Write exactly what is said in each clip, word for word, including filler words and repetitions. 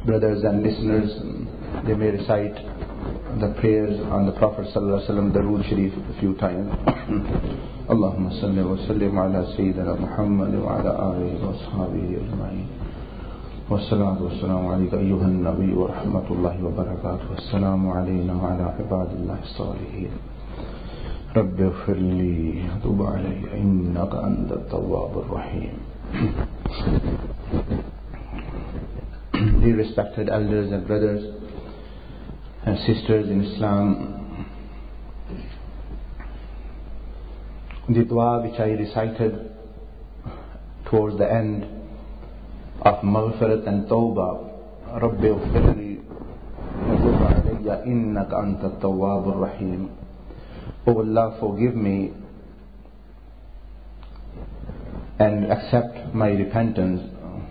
brothers and listeners, they may recite the prayers on the Prophet sallallahu alaihi wasallam, Darood Sharif a few times. Allahumma salli wa sallim ala Sayyidina Muhammad wa ala alihi wa ashabihi ajma'in. Wa salatu wa salamu alayka ayyuhan nabiy wa rahmatullahi wa barakatuh. Wa salamu alayna wa ala ibadillahi as-salihin. Rabbi ighfir li wa tub alayya innaka antat tawwabur rahim. Dear respected elders and brothers and sisters in Islam, the dua which I recited towards the end of Maghfirat and Tawbah, Rabbi ighfir li wa tub alayya innaka antat tawwabur rahim. O Allah, forgive me and accept my repentance.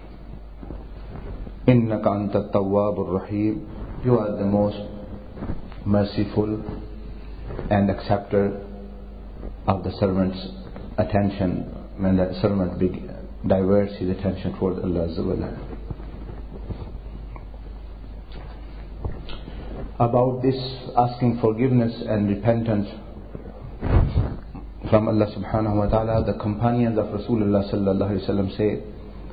Innaka antat tawwabur rahim. You are the most merciful and acceptor of the servant's attention when the servant big, diverts his attention towards Allah Azza wa Jalla. About this asking forgiveness and repentance from Allah subhanahu wa ta'ala, the companions of Rasulullah sallallahu alaihi wasallam say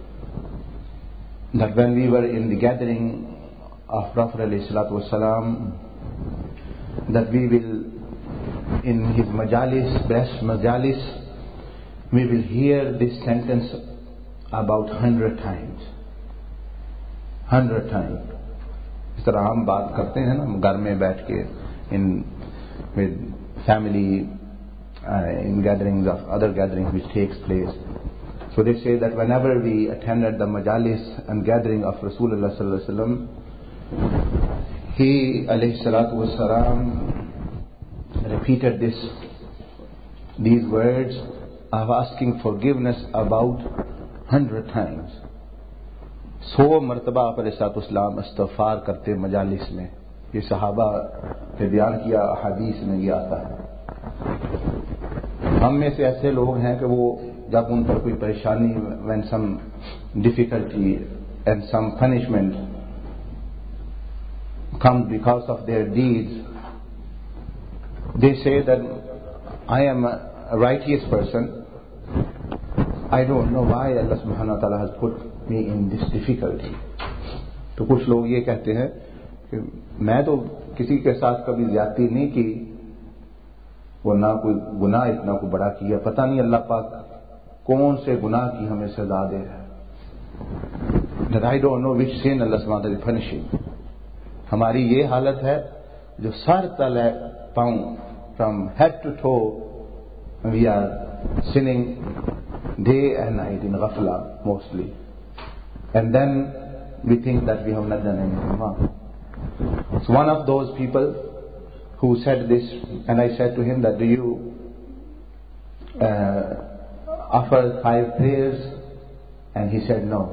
that when we were in the gathering of Prophet alayhi salatu wasalam, that we will, in his majalis, best majalis, we will hear this sentence about hundred times. Hundred times. اس طرح ہم بات کرتے ہیں نا گھر میں بیٹھ کے in with family uh, in gatherings of other gatherings which takes place. So they say that whenever we attended the majalis and gathering of Rasulullah sallallahu alaihi wasallam, he alayhi salatu wassalam repeated this these words of asking forgiveness about hundred times. سو مرتبہ آپ علیہ الصلوۃ والسلام استغفار کرتے مجالس میں. یہ صحابہ نے بیان کیا، احادیث میں یہ آتا ہے. ہم میں سے ایسے لوگ ہیں کہ وہ جب ان پر کوئی پریشانی when some difficulty and some punishment comes because of their deeds, they say that I am a righteous person. I don't know why Allah subhanahu wa ta'ala has put me in this difficulty. تو کچھ لوگ یہ کہتے ہیں کہ میں تو کسی کے ساتھ کبھی زیادتی نہیں کی، وہ نہ کوئی گناہ اتنا کو بڑا کیا، پتہ نہیں اللہ پاک کون سے گناہ کی ہمیں سزا دے رہا ہے. That I don't know which sin Allah subhanahu wa ta'ala is punishing. ہماری یہ حالت ہے جو سر تلے پاؤں from head to toe we are sinning day and night in ghafla mostly, and then we think that we have not done anything wrong. So one of those people who said this, and I said to him that do you uh, offer five prayers? And he said no.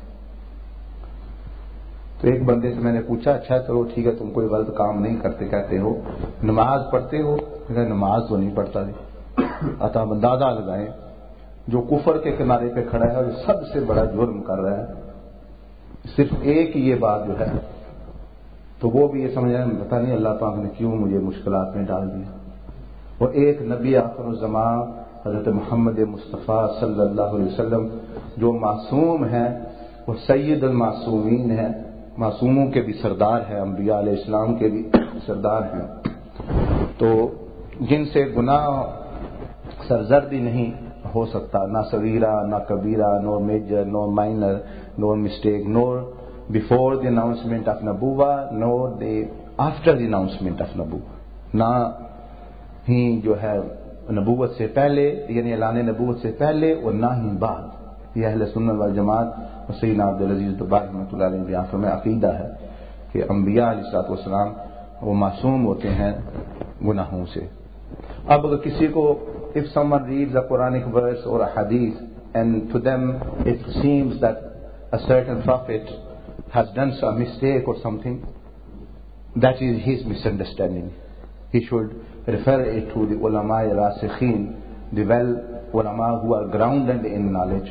تو ایک بندے سے میں نے پوچھا اچھا چلو ٹھیک ہے تم کوئی غلط کام نہیں کرتے کہتے ہو، نماز پڑھتے ہو؟ نماز تو نہیں پڑھتا. عطا اندازہ لگائیں جو کفر کے کنارے پہ کھڑا ہے اور سب سے بڑا جرم کر رہا ہے، صرف ایک یہ بات جو ہے تو وہ بھی یہ سمجھ رہے ہیں پتہ نہیں اللہ پاک نے کیوں مجھے مشکلات میں ڈال دیا. اور ایک نبی آخر الزمان حضرت محمد مصطفیٰ صلی اللہ علیہ وسلم جو معصوم ہیں، وہ سید المعصومین ہیں، معصوموں کے بھی سردار ہیں، انبیاء علیہ السلام کے بھی سردار ہیں، تو جن سے گناہ سرزردی نہیں ہو سکتا، نہ صغیرہ نہ کبیرہ، no major no minor no mistake, nor before the announcement of نبوہ nor the after the announcement of نبوہ، نہ ہی جو ہے نبوت سے پہلے یعنی اعلان نبوت سے پہلے اور نہ ہی بعد. یہ اہل سنت والجماعت اور سیدنا عبدالعزیز دباغ رحمۃ اللہ علیہ بیان میں عقیدہ ہے کہ انبیاء علیہ الصلوۃ والسلام وہ معصوم ہوتے ہیں گناہوں سے. اب اگر کسی کو if someone reads a Quranic verse or a hadith and to them it seems that a certain prophet has done some mistake or something, that is his misunderstanding. He should refer it to the ulama rasikhin, the well ulama who are grounded in knowledge,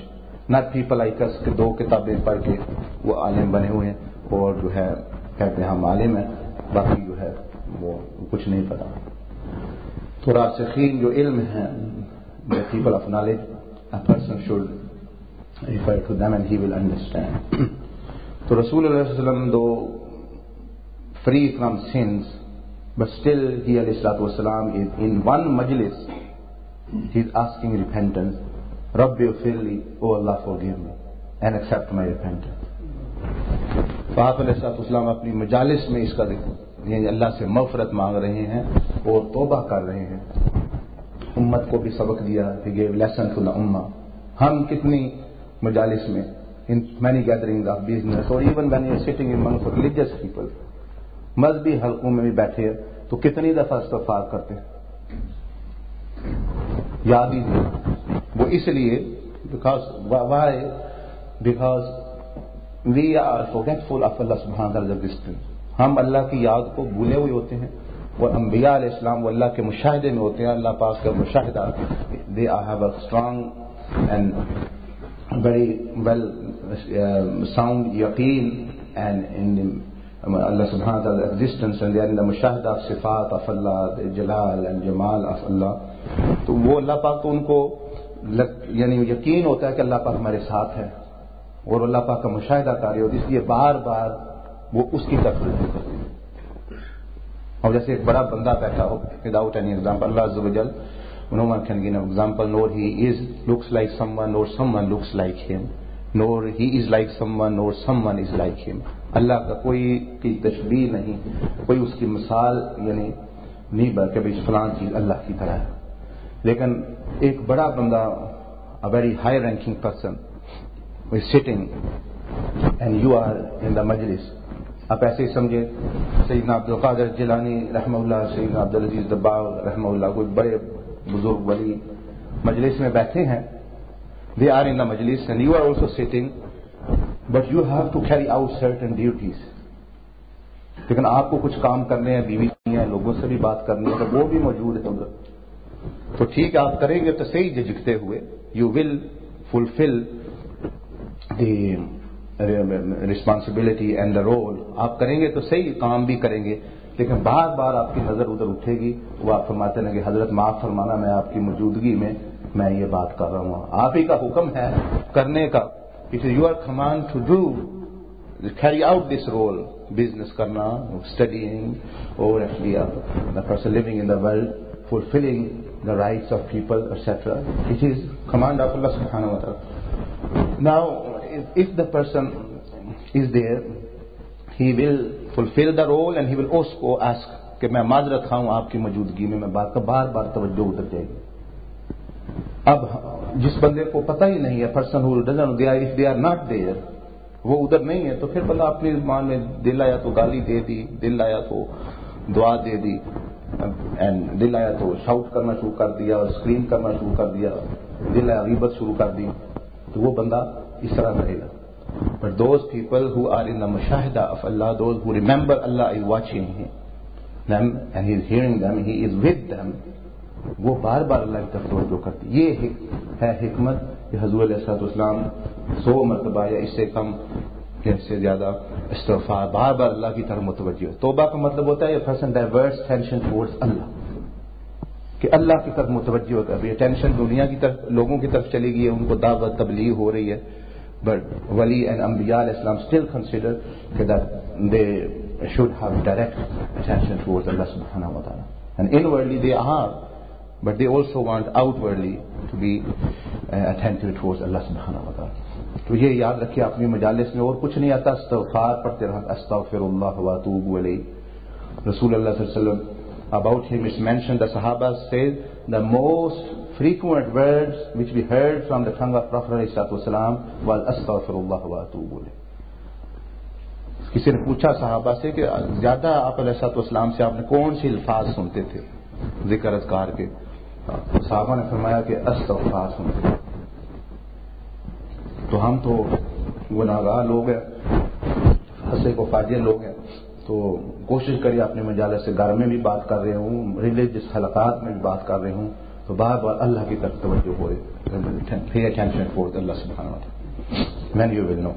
not people like us کہ دو کتابیں پڑھ کے وہ عالم بنے ہوئے ہیں اور جو ہے کہتے ہیں ہم عالم ہیں، باقی جو ہے وہ کچھ نہیں پتا. تو راسخین جو علم ہیں، the people of knowledge, a person should refer to them and he will understand. تو رسول اللہ صلی اللہ علیہ وسلم though free from sins, but still he علیہ الصلوۃ والسلام is in one majlis he is asking repentance. رب اغفر لی، oh Allah forgive me and accept my repentance. تو آپ علیہ الصلوۃ والسلام اپنی مجالس میں اس کا یعنی اللہ سے مغفرت مانگ رہے ہیں اور توبہ کر رہے ہیں. امت کو بھی سبق دیا کہ یہ لیسن ٹو دا امہ. ہم کتنی مجالس میں in many gatherings of business or even when you are sitting among religious people مذہبی حلقوں میں بھی بیٹھے تو کتنی دفعہ استغفار کرتے ہیں، یاد ہی نہیں. وہ اس لیے because why because we are forgetful of Allah subhanahu wa ta'ala's existence. ہم اللہ کی یاد کو بھولے ہوئے ہوتے ہیں اور انبیاء علیہ السلام وہ اللہ کے مشاہدے میں ہوتے ہیں. اللہ پاک کا مشاہدہ they have a strong and very well uh, sound yaqeen and in the, Allah subhanahu wa ta'ala existence and they are in the mushahada of sifat of Allah, the jalal and jamal of Allah. تو وہ اللہ پاک تو ان کو یعنی یقین ہوتا ہے کہ اللہ پاک ہمارے ساتھ ہے اور اللہ پاک کا مشاہدہ کر رہے ہوتے، اس لیے بار بار وہ اس کی طرف رجوع کرتے ہیں. اور جیسے ایک بڑا بندہ بیٹھا ہو وداؤٹ اینی ایگزامپل، اللہ عز وجل no one can give an example nor he is looks like someone nor someone looks like him nor he is like someone nor someone is like him. اللہ کا کوئی کی تشبیہ نہیں، کوئی اس کی مثال یعنی نہیں بلکہ بھائی فلاں چیز اللہ کی طرح ہے. لیکن ایک بڑا بندہ a very high ranking person is sitting and you are in the majlis. آپ ایسے ہی سمجھے سیدنا عبد القادر جیلانی رحمہ اللہ، سیدنا عبدالعزیز دباغ رحمہ اللہ، کوئی بڑے بزرگ ولی مجلس میں بیٹھے ہیں. they are in the majlis and you are also sitting but you have to carry out certain duties. لیکن آپ کو کچھ کام کرنے ہیں، بیوی ہیں، لوگوں سے بھی بات کرنی ہے، تو وہ بھی موجود ہے ادھر. تو ٹھیک ہے آپ کریں گے تو صحیح جھجکتے ہوئے you will fulfill the responsibility and the role. آپ کریں گے تو صحیح کام بھی کریں گے، لیکن بار بار آپ کی نظر ادھر اٹھے گی. وہ آپ فرماتے ہیں کہ حضرت معاف فرمانا میں آپ کی موجودگی میں میں یہ بات کر رہا ہوں، آپ ہی کا حکم ہے کرنے کا. It is your command to do carry out this role. business کرنا، studying or actually uh, the person living in the world fulfilling the rights of people et cetera. It is command of Allah subhanahu wa ta'ala. Now if the person is there he will fulfill the role and he will also ask کہ میں معذرت خواہ ہوں آپ کی موجودگی میں، میں بات کا بار بار توجہ ادھر جائے گی. اب جس بندے کو پتہ ہی نہیں ہے person who doesn't they are if they are not there وہ ادھر نہیں ہے تو پھر بندہ اپنی زبان میں دل آیا تو گالی دے دی، دل آیا تو دعا دے دی، اینڈ دل آیا تو شاؤٹ کرنا شروع کر دیا اور اسکرین کرنا شروع کر دیا، دل آیا غیبت شروع کر دی، تو وہ بندہ اس طرح کرے گا. But those people who are in the mushahada of Allah, those who remember Allah is watching them and he is hearing them, he is with them, وہ بار بار اللہ کی طرف توجہ کرتی. یہ ہے حکمت کہ حضور علیہ الصلوۃ والسلام سو مرتبہ یا اس سے کم یا اس سے زیادہ استغفار بار بار اللہ کی طرف متوجہ ہو. توبہ کا مطلب ہوتا ہے یہ پرسن ڈائیورٹس ٹینشن ٹورڈز اللہ، کہ اللہ کی طرف متوجہ ہوتا ہے. یہ ٹینشن دنیا کی طرف لوگوں کی طرف چلی گئی ہے، ان کو دعوت تبلیغ ہو رہی ہے. But wali and anbiya alayhi salam still consider that they should have direct attention towards Allah subhanahu wa ta'ala, and inwardly they are, but they also want outwardly to be uh, attentive towards Allah subhanahu wa ta'ala. تو یہ یاد رکھیے اپنی مجالس میں اور کچھ نہیں آتا، استغفار پڑھتے رہا، استغفر اللہ و اتوب الیہ. رسول اللہ صلی اللہ علیہ وسلم about him is mentioned, the Sahaba said the most frequent words which we heard from the tongue of Prophet ﷺ was astaghfirullah wa atubu ilayh. کسی نے پوچھا صحابہ سے کہ زیادہ آپ علیہ السلام سے آپ نے کون سی الفاظ سنتے تھے ذکر اذکار کے؟ صحابہ نے فرمایا کہ استغفار سنتے تھے. تو ہم تو گناہگار لوگ ہیں، پھنسے کو فاجر لوگ ہیں، تو کوشش کریے اپنے مجالس سے، گھر میں بھی بات کر رہے ہوں، ریلیجس حلقات میں بھی بات کر رہے ہوں، تو بار بار اللہ کی طرف توجہ ہوئے. Pay attention towards Allah subhanahu wa ta'ala. when you will know.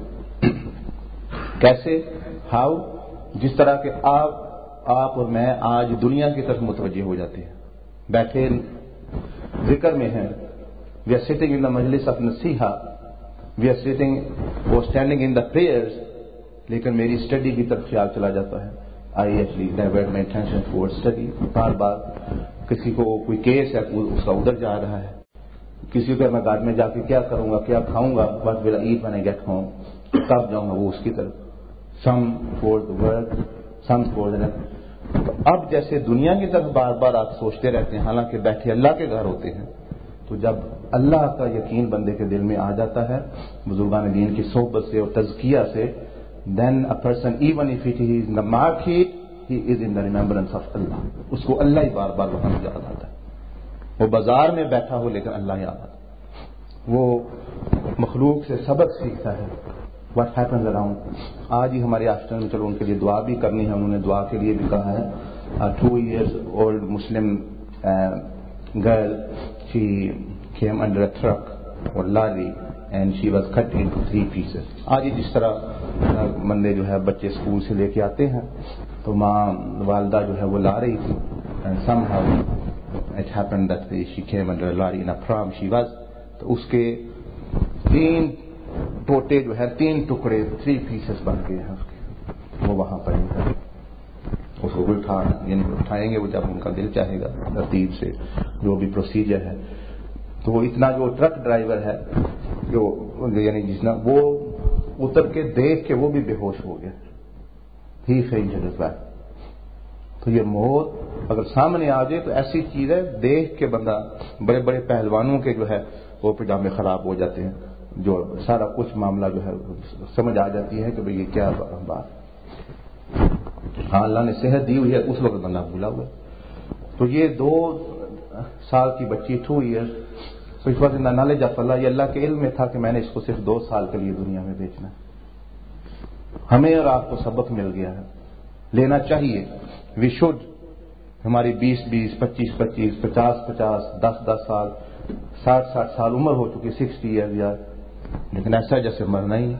کیسے؟ ہاؤ؟ جس طرح کہ آپ آپ اور میں آج دنیا کی طرف متوجہ ہو جاتے ہیں، بیٹھے ذکر میں ہیں، we are sitting in the majlis of nasiha, we are sitting or standing in the prayers، لیکن میری اسٹڈی کی طرف خیال چلا جاتا ہے. I actually divert my attention towards study. بار بار کسی کو کوئی کیس ہے اس کا ادھر جا رہا ہے، کسی کو میں گھر میں جا کے کیا کروں گا، کیا کھاؤں گا، what will I eat when I get home، کب جاؤں گا، وہ اس کی طرف. some towards the work, some towards the. تو اب جیسے دنیا کی طرف بار بار آپ سوچتے رہتے ہیں حالانکہ بیٹھے اللہ کے گھر ہوتے ہیں. تو جب اللہ کا یقین بندے کے دل میں آ جاتا ہے بزرگان دین کی صحبت سے اور تزکیہ سے، then a person even if he is in the market he is in the remembrance of Allah. اس کو اللہ ہی بار بار وہاں یاد آتا ہے. وہ بازار میں بیٹھا ہو لیکن اللہ یاد آتا ہے. وہ مخلوق سے سبق سیکھتا ہے. what happens around. آج ہی ہمارے آفٹر میں چلو ان کے لیے دعا بھی کرنی ہے، انہوں نے دعا کے لیے بھی کہا ہے. Two years old Muslim girl, she came under a truck or lorry and she was cut into three pieces. آج جس طرح بندے جو ہے بچے اسکول سے لے کے آتے ہیں تو ماں والدہ جو ہے وہ لا رہی تھی and somehow it happened that she came under a lorry in a pram she was. تو اس کے تین ٹوٹے جو ہے تین ٹکڑے three pieces بن گئے ہیں اس کے. وہ وہاں پر ہی اس کو اٹھا یعنی اٹھائیں گے وہ جب ان کا دل چاہے گا ترتیب سے جو بھی پروسیجر ہے. تو وہ اتنا جو ٹرک ڈرائیور ہے جو یعنی جس نے وہ اتر کے دیکھ کے وہ بھی بے ہوش ہو گیا. He fainted is back. تو یہ موت اگر سامنے آ جائے تو ایسی چیز ہے دیکھ کے بندہ بڑے بڑے پہلوانوں کے جو ہے وہ پجامے خراب ہو جاتے ہیں، جو سارا کچھ معاملہ جو ہے سمجھ آ جاتی ہے کہ بھئی یہ کیا بات. ہاں اللہ نے صحت دی ہوئی ہے، اس وقت بندہ بھولا ہوا. تو یہ دو سال کی بچی ٹو ایئر تو اس وقت نالج آف اللہ، یہ اللہ کے علم میں تھا کہ میں نے اس کو صرف دو سال کے لیے دنیا میں بھیجنا ہے. ہمیں اور آپ کو سبق مل گیا ہے، لینا چاہیے. We should. ہماری بیس بیس پچیس پچیس پچاس پچاس دس دس سال ساٹھ ساٹھ سال عمر ہو چکی، سکسٹی ایئر یا، لیکن ایسا جیسے مرنا ہی.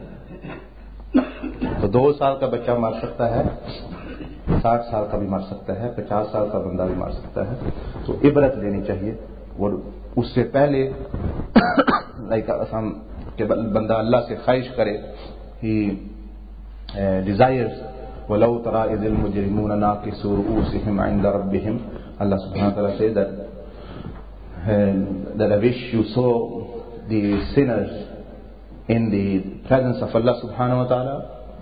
تو دو سال کا بچہ مر سکتا ہے، ساٹھ سال کا بھی مر سکتا ہے، پچاس سال کا بندہ بھی مر سکتا ہے. تو عبرت لینی چاہیے. اور اس سے پہلے کہ بندہ اللہ سے خواہش کرے، ہی ڈیزائرز وَلَوْ تَرَىٰ إِذِ الْمُجْرِمُونَ نَاكِسُو رُءُوسِهِمْ عِندَ رَبِّهِمْ. Allah subhanahu wa ta'ala says that, uh, that I wish you saw the sinners in the presence of Allah subhanahu wa ta'ala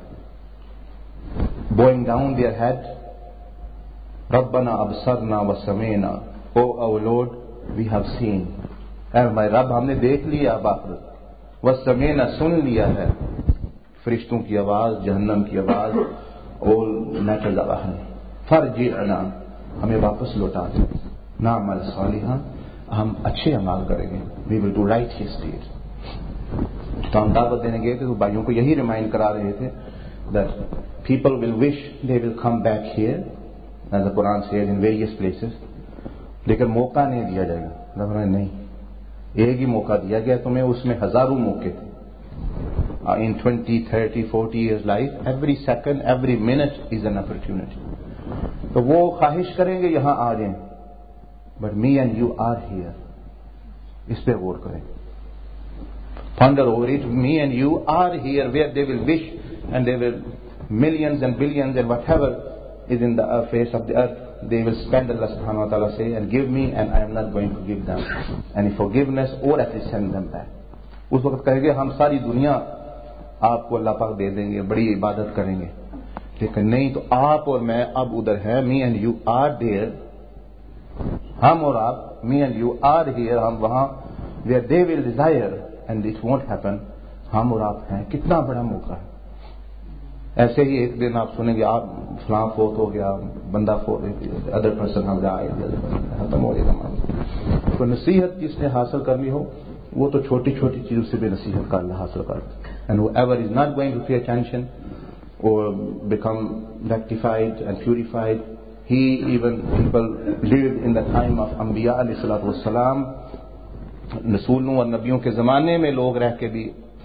bowing down their head. رَبَّنَا أَبْصَرْنَا وَسَمِعْنَا. Oh our Lord, we have seen. اے ہمارے رب ہم نے دیکھ لیا بآخرت. وَسَمِعْنَا سن لیا ہے فرشتوں کی آواز، جہنم کی آواز، اور نیچرل آواز. فَرْجِعْنَا ہمیں واپس لوٹا دیں. نَعْمَلْ صَالِحًا ہم اچھے اعمال کریں گے. We will do righteous deeds. تو ہم دعوت دینے گئے تھے تو بھائیوں کو یہی ریمائنڈ کرا رہے تھے that people will wish they will come back here as the Quran says in various places. لیکن موقع نہیں دیا جائے گا. نہیں، ایک ہی موقع دیا گیا تمہیں، اس میں ہزاروں موقع تھے. in twenty thirty forty years life every second every minute is an opportunity. تو وہ خواہش کریں گے یہاں آ جائیں، but me and you are here. اس پہ غور کریں. Ponder over it. Me and you are here where they will wish and they will millions and billions and whatever is in the face of the earth they will spend, Allah subhanahu wa ta'ala say, and give me and I am not going to give them any forgiveness or at least send them back. اس وقت کہے گے ہم ساری دنیا آپ کو اللہ پاک دے دیں گے، بڑی عبادت کریں گے. لیکن نہیں، تو آپ اور میں اب ادھر ہیں. me and you are there. ہم اور آپ me and you are here. ہم وہاں where they will desire and it won't happen. ہم اور آپ ہیں. کتنا بڑا موقع ہے. ایسے ہی ایک دن آپ سنیں گے آپ فلاں فوت ہو گیا، بندہ فوت، ادر پرسن ہم جائے، ختم ہو جائے گا. تو نصیحت جس نے حاصل کرنی ہو وہ تو چھوٹی چھوٹی چیزوں سے بھی نصیحت کا اللہ حاصل کر. And whoever is not going to pay attention or become rectified and purified, he even people lived in the time of Anbiya alayhi salatu wassalam. رسولوں اور نبیوں کے زمانے میں لوگ رہ کے بھی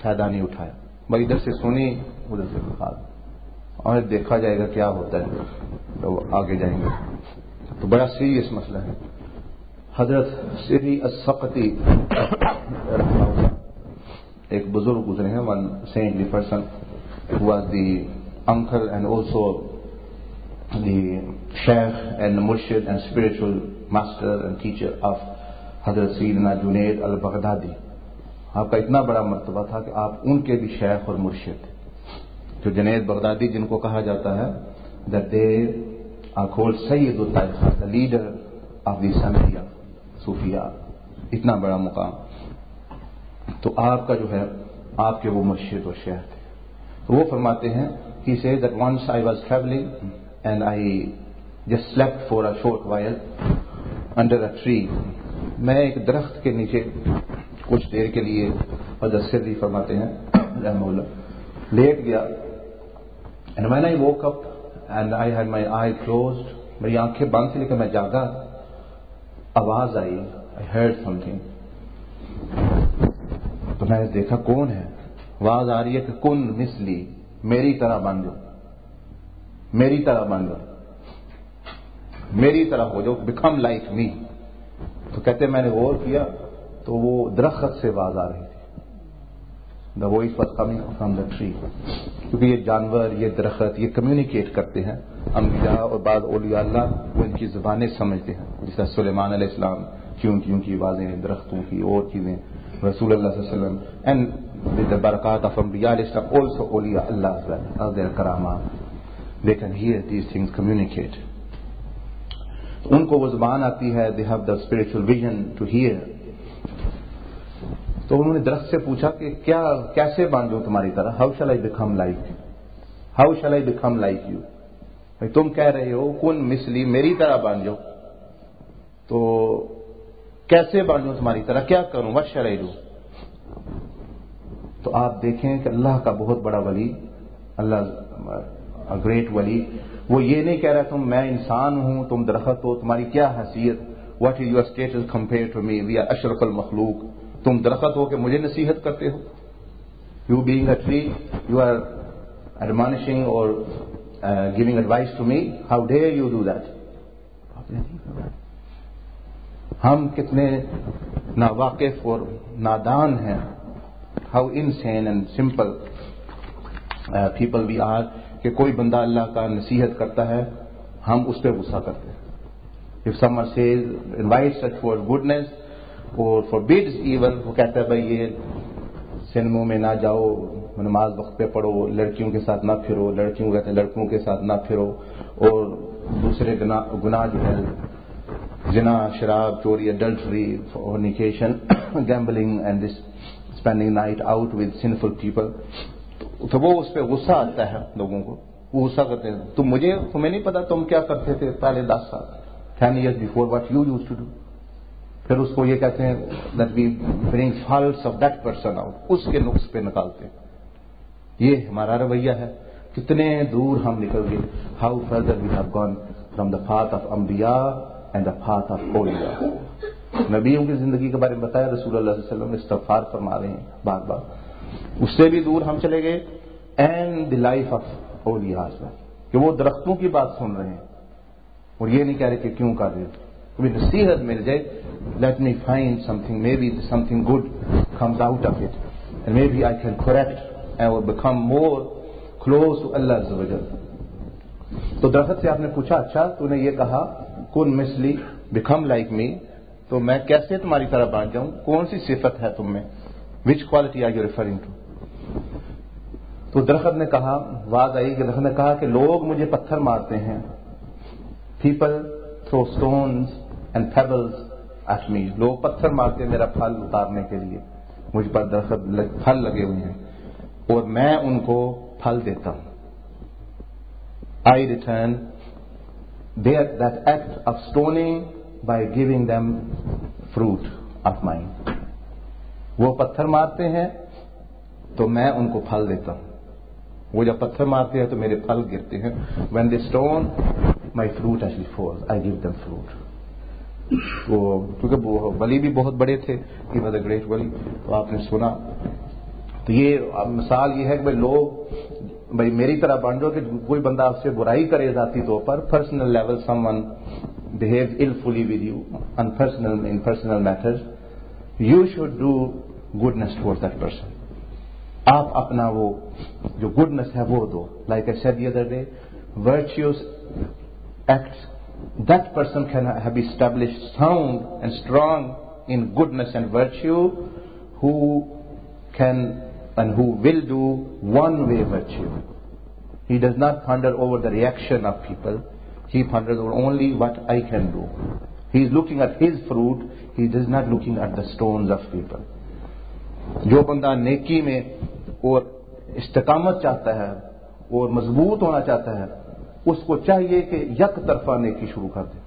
फायदा नहीं उठाया, भाई इधर से सुनी उधर से खा और देखा जाएगा क्या होता है, तो आगे जाएंगे। तो बड़ा सीरियस मसला है। हजरत सिरी अस्सक़ती एक बुजुर्ग गुजरे हैं, one saintly person who was the uncle and also the sheikh and murshid and spiritual master and teacher of Hazrat Sayyidina Junaid al-Baghdadi. आपका इतना बड़ा मर्तबा था कि आप उनके भी शेख और मुर्शिद थे। जो जुनैद बगदादी जिनको कहा जाता है that they are called Sayyidul Tariqa, the leader of the Samiya Sufiya, इतना बड़ा मुकाम। तो आपका जो है आपके वो मुर्शिद और शेख थे। तो वो फरमाते हैं he said that once I was traveling and I just slept for a short while under a tree. मैं एक दरख्त के नीचे कुछ देर के लिए, हज़रत सिर्री फरमाते हैं रहमहुल्लाह, लेट गया। and when I woke up and I had my eye closed, मेरी आंखें बंद थी लेकिन मैं जागा, आवाज आई, I heard something. तो मैंने देखा कौन है, आवाज आ रही है कि कुन मिसली, मेरी तरह बन जाओ, मेरी तरह बन जाओ, मेरी तरह हो जाओ, बिकम लाइक मी। तो कहते मैंने गौर किया तो वो दरख्त से आवाज आ रही थी, the voice was coming from the tree. क्योंकि ये जानवर, ये दरख्त, ये कम्युनिकेट करते हैं, अंबिया और बाद औलिया अल्लाह वो इनकी ज़ुबानें समझते हैं। जैसे सुलेमान अलैहिस्सलाम की उनकी उनकी आवाज़ें, दरख्तों की और चीज़ें, रसूलुल्लाह सल्लल्लाहु अलैहि वसल्लम and with the barakat of Anbiya al-Islam, also awliya Allah as well, of their karama, they can hear these things, communicate. उनको वो ज़ुबान आती है, they have the spiritual vision to hear. तो उन्होंने दरख्त से पूछा कि क्या, कैसे बन जाऊं तुम्हारी तरह, how shall I become like you, how shall I become like you, भाई तुम कह रहे हो कुन मिसली, मेरी तरह बन जाओ, तो कैसे बन जाऊं तुम्हारी तरह, क्या करूं, what shall I do। तो आप देखें कि अल्लाह का बहुत बड़ा वली, अल्लाह ग्रेट वली, वो ये नहीं कह रहा तुम, मैं इंसान हूं तुम दरख्त हो, तुम्हारी क्या हैसियत, what is your status compare to me, we are अशरफुल मखलूक, तुम दरख्त हो कि मुझे नसीहत करते हो, you being a tree you are admonishing और giving advice to me, how dare you do that. हम कितने नावाकिफ और नादान हैं, how insane and simple people we are, कि कोई बंदा अल्लाह का नसीहत करता है, हम उस पर गुस्सा करते हैं। If someone says invites us for goodness और फॉरबिड्स ईवल, वो कहता है भाई ये सिनेमा में ना जाओ, नमाज वक्त पे पढ़ो, लड़कियों के साथ ना फिरो, लड़कियों कहते हैं लड़कों के साथ ना फिरो, और दूसरे गुनाह जो है जिना, शराब, चोरी, adultery, fornication, gambling and this spending night out with sinful people, तो वो उस पर गुस्सा आता है लोगों को, वो गुस्सा करते हैं, तुम मुझे, तुम्हें नहीं पता तुम क्या करते थे पहले दस साल, ten years before, what you used to do. फिर उसको ये कहते हैं that we bring faults of that person out, उसके नुक्स पे निकालते हैं। ये हमारा रवैया है। कितने दूर हम निकल गए, how further we have gone from the path of अंबिया एंड द पाथ ऑफ औलिया। नबियों की जिंदगी के बारे में बताया रसूलुल्लाह सल्लल्लाहु अलैहि वसल्लम, इस्तगफार फरमा रहे हैं बार बार, उससे भी दूर हम चले गए। एंड द लाइफ ऑफ औलिया, कि वो दरख्तों की बात सुन रहे हैं और ये नहीं कह रहे कि क्यों कर रहे हो, कभी नसीहत मिल जाए, let me find something, maybe something good comes out of it and maybe I can correct and become more close to अल्लाह अज़्ज़ व जल। तो दरख्त से आपने पूछा, अच्छा तूने ये कहा कुन मिसली, बिकम लाइक मी, तो मैं कैसे तुम्हारी तरह बन जाऊं, कौन सी सिफत है तुम में, which quality are you referring to. तो दरख्त ने कहा, आवाज आई कि दरख्त ने कहा कि लोग मुझे पत्थर मारते हैं, people throw stones and pebbles at me, लोग पत्थर मारते हैं मेरा फल उतारने के लिए, मुझ पर दरख्त लग, फल लगे हुए हैं और मैं उनको फल देता हूं। I return there that act of stoning by giving them fruit of mine, वो पत्थर मारते हैं तो मैं उनको फल देता हूं, वो जब पत्थर मारते हैं तो मेरे फल गिरते हैं। when they stone my fruit actually falls, I give them fruit। तो क्योंकि वली भी बहुत बड़े थे, he was a great वली, तो आपने सुना تو یہ مثال یہ ہے کہ بھائی لوگ بھائی میری طرح بن جاؤ کہ کوئی بندہ آپ سے برائی کرے ذاتی طور پر personal level someone behave ill fully with you on personal in personal matters, you should do goodness towards that person. آپ اپنا وہ جو goodness ہے وہ دو. Like I said the other day, virtuous acts, that person can have established sound and strong in goodness and virtue, who can and who will do one way virtue. He does not ponder over the reaction of people. He ponders over only what I can do. He is looking at his fruit. He is not looking at the stones of people. جو بندہ نیکی میں اور استقامت چاہتا ہے اور مضبوط ہونا چاہتا ہے اس کو چاہیے کہ یک طرفہ نیکی شروع کر دے.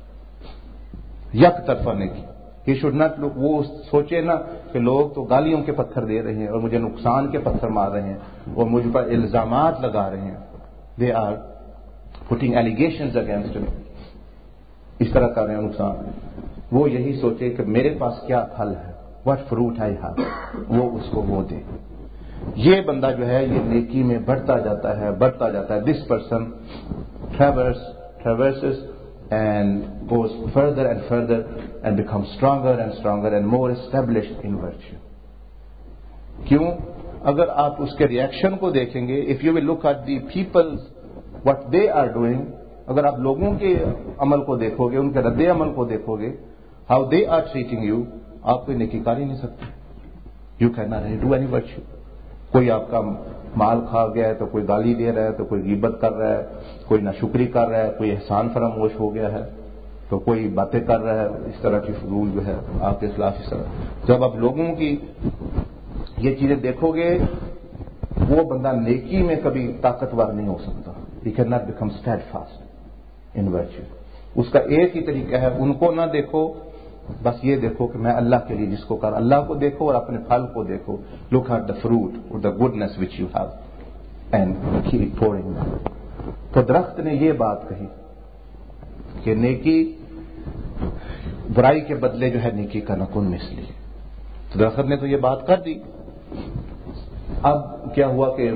یک طرفہ نیکی. He should not look, وہ سوچے نا کہ لوگ تو گالیوں کے پتھر دے رہے ہیں اور مجھے نقصان کے پتھر مار رہے ہیں اور مجھ پر الزامات لگا رہے ہیں. They are putting allegations against me. اس طرح کر رہے ہیں نقصان. وہ یہی سوچے کہ میرے پاس کیا پھل ہے, what fruit I have, وہ اس کو وہ دے. یہ بندہ جو ہے یہ نیکی میں بڑھتا جاتا ہے بڑھتا جاتا ہے. This person traverse, traverses and goes further and further and becomes stronger and stronger and more established in virtue. کیوں؟ اگر آپ اس کے ریئیکشن کو دیکھیں گے, if you will look at the people's what they are doing, اگر آپ لوگوں کے عمل کو دیکھو گے, ان کے رد عمل کو دیکھو گے, how they are treating you, آپ کوئی نیکی کر ہی نہیں سکتے. You cannot do any virtue. کوئی آپ کا مال کھا گیا ہے تو کوئی گالی دے رہا ہے تو کوئی غیبت کر رہا ہے, کوئی ناشکری کر رہا ہے, کوئی احسان فراموش ہو گیا ہے تو کوئی باتیں کر رہا ہے. اس طرح کی فضول جو ہے آپ کے خلاف. اس طرح جب آپ لوگوں کی یہ چیزیں دیکھو گے وہ بندہ نیکی میں کبھی طاقتور نہیں ہو سکتا. He cannot become steadfast in virtue. اس کا ایک ہی طریقہ ہے, ان کو نہ دیکھو, بس یہ دیکھو کہ میں اللہ کے لیے جس کو کر, اللہ کو دیکھو اور اپنے پھل کو دیکھو. Look at the fruit or the goodness which you have and keep pouring them. تو درخت نے یہ بات کہی کہ نیکی برائی کے بدلے جو ہے نیکی کا نکن مثلی. تو درخت نے تو یہ بات کر دی. اب کیا ہوا کہ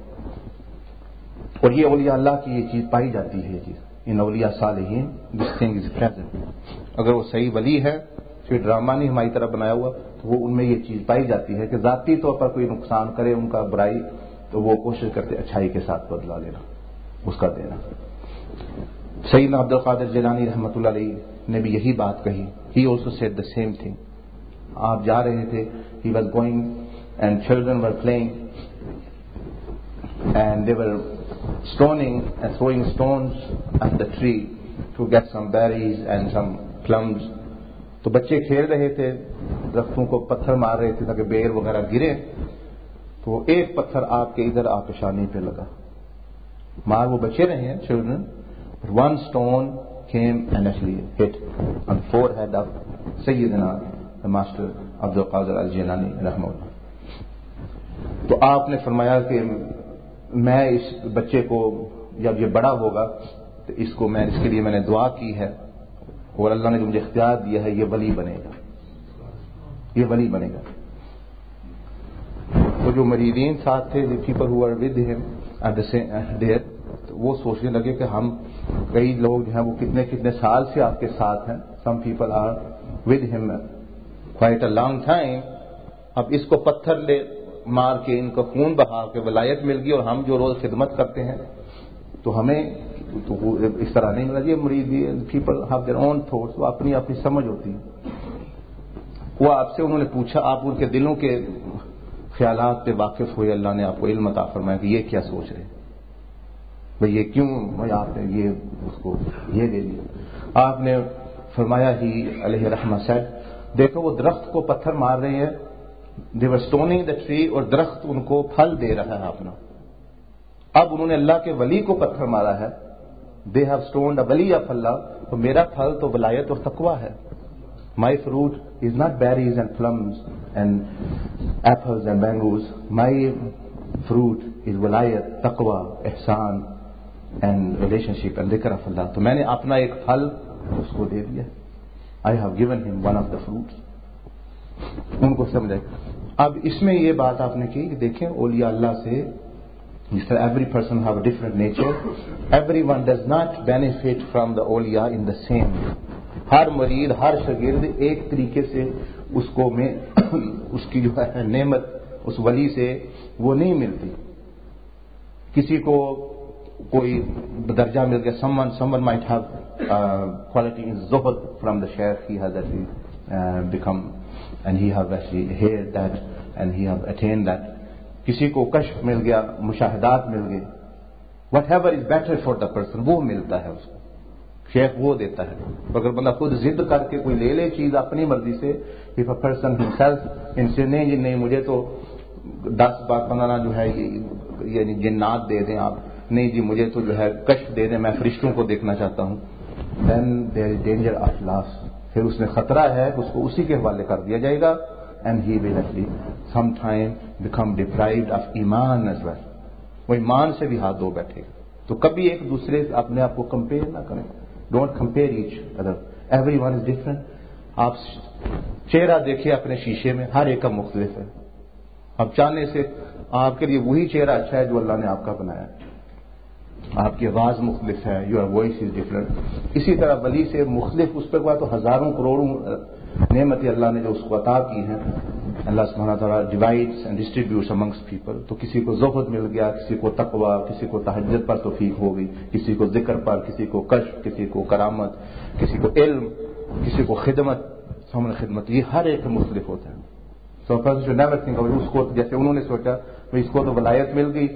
اور یہ اولیاء اللہ کی یہ چیز پائی جاتی ہے, یہ چیز ان اولیاء صالحین, دس تھنگ از پریزنٹ. اگر وہ صحیح ولی ہے, پھر ڈرامہ نہیں ہماری طرح بنایا ہوا, تو وہ ان میں یہ چیز پائی جاتی ہے کہ ذاتی طور پر کوئی نقصان کرے ان کا برائی تو وہ کوشش کرتے اچھائی کے ساتھ بدلا لینا, اس کا دینا. سیدنا عبد القادر جیلانی رحمۃ اللہ علیہ نے بھی یہی بات کہی. He also said the same thing. آپ جا رہے تھے, he was going and children were playing and they were stoning and throwing stones at the tree to get some berries and some plums. تو بچے کھیل رہے تھے, درختوں کو پتھر مار رہے تھے تاکہ بیر وغیرہ گرے. تو ایک پتھر آپ کے ادھر آپ پیشانی پہ لگا. مار وہ بچے رہے ہیں, children, but one stone came and actually hit on the forehead of Sayyidina the Master Abdul Qadir al-Jilani رحمہ اللہ. تو آپ نے فرمایا کہ میں اس بچے کو جب یہ بڑا ہوگا تو اس کو میں اس کے لیے میں نے دعا کی ہے اور اللہ نے جو مجھے اختیار دیا ہے یہ ولی بنے گا, یہ ولی بنے گا. تو جو مریدین ساتھ تھے, the people who were with him at the same there, وہ سوچنے لگے کہ ہم کئی لوگ جو ہیں وہ کتنے کتنے سال سے آپ کے ساتھ ہیں. some people are with him quite a long time. اب اس کو پتھر لے مار کے ان کا خون بہا کے ولایت مل گئی اور ہم جو روز خدمت کرتے ہیں تو ہمیں تو اس طرح نہیں ملا. یہ مرید people have their own thoughts, وہ اپنی اپنی سمجھ ہوتی ہے. وہ آپ سے انہوں نے پوچھا, آپ ان کے دلوں کے خیالات پہ واقف ہوئے, اللہ نے آپ کو علم عطا فرمایا کہ یہ کیا سوچ رہے بھئی, یہ کیوں بھئی آپ نے یہ اس کو یہ دے دیا. آپ نے فرمایا ہی علیہ رحمہ سے, دیکھو وہ درخت کو پتھر مار رہے ہیں, they were stoning the tree, اور درخت ان کو پھل دے رہا ہے اپنا. اب انہوں نے اللہ کے ولی کو پتھر مارا ہے. they have stoned a wali of Allah, تو میرا پھل تو ولایت اور تقوی ہے. my fruit is not berries and plums and apples and mangoes. my fruit is ولایت, تقوی, احسان and relationship and dhikr of Allah. تو میں نے اپنا ایک پھل اس کو دے دیا. I have given him one of the fruits. ان کو سمجھے. اب اس میں یہ بات آپ نے کی کہ دیکھیں اولیاء اللہ سے جس طرح every person have a different nature, every one does not benefit from the اولیاء ان دا سیم. ہر مرید, ہر شاگرد ایک طریقے سے اس کو میں اس کی جو ہے نعمت اس ولی سے وہ نہیں ملتی. کسی کو کوئی درجہ مل گیا, someone someone might have uh, quality in zuhd from the shaykh, he has actually uh, become and he have actually heard that and he have attained that. کسی کو کشف مل گیا, مشاہدات مل گئے, whatever is better for the person وہ ملتا ہے اس کو, شیخ وہ دیتا ہے. اگر بندہ خود ضد کر کے کوئی لے لے چیز اپنی مرضی سے, if a person himself ان سے نہیں جی نہیں مجھے تو دس بات پندرہ جو ہے یعنی جنات دے دیں آپ, نہیں جی مجھے تو جو ہے کشف دے دیں, میں فرشتوں کو دیکھنا چاہتا ہوں, then there is danger of loss. پھر اس میں خطرہ ہے اس کو اسی کے حوالے کر دیا جائے گا, and he will actually sometime become deprived of ایمان as well. وہ ایمان سے بھی ہاتھ دھو بیٹھے گا. تو کبھی ایک دوسرے سے اپنے آپ کو کمپیئر نہ کریں. Don't compare each other, every one is different. آپ چہرہ دیکھیے اپنے شیشے میں, ہر ایک کا مختلف ہے. اب چاہنے سے آپ کے لیے وہی چہرہ اچھا ہے جو اللہ نے آپ کا بنایا ہے. آپ کی آواز مختلف ہے, یور وائس از ڈفرنٹ. اسی طرح ولی سے مختلف اس پہ تو ہزاروں کروڑوں نعمتیں اللہ نے جو اس کو عطا کی ہیں, اللہ سبحانہ تعالیٰ divides and distributes amongst people. تو کسی کو زہد مل گیا, کسی کو تقویٰ, کسی کو تہجد پر توفیق ہو گئی, کسی کو ذکر پر, کسی کو کشف, کسی کو کرامت, کسی کو علم, کسی کو خدمت, سمن خدمت. یہ ہر ایک مختلف ہوتا ہے. تو فرسٹ نیور تھنک اس کو جیسے انہوں نے سوچا اس کو تو ولایت مل گئی,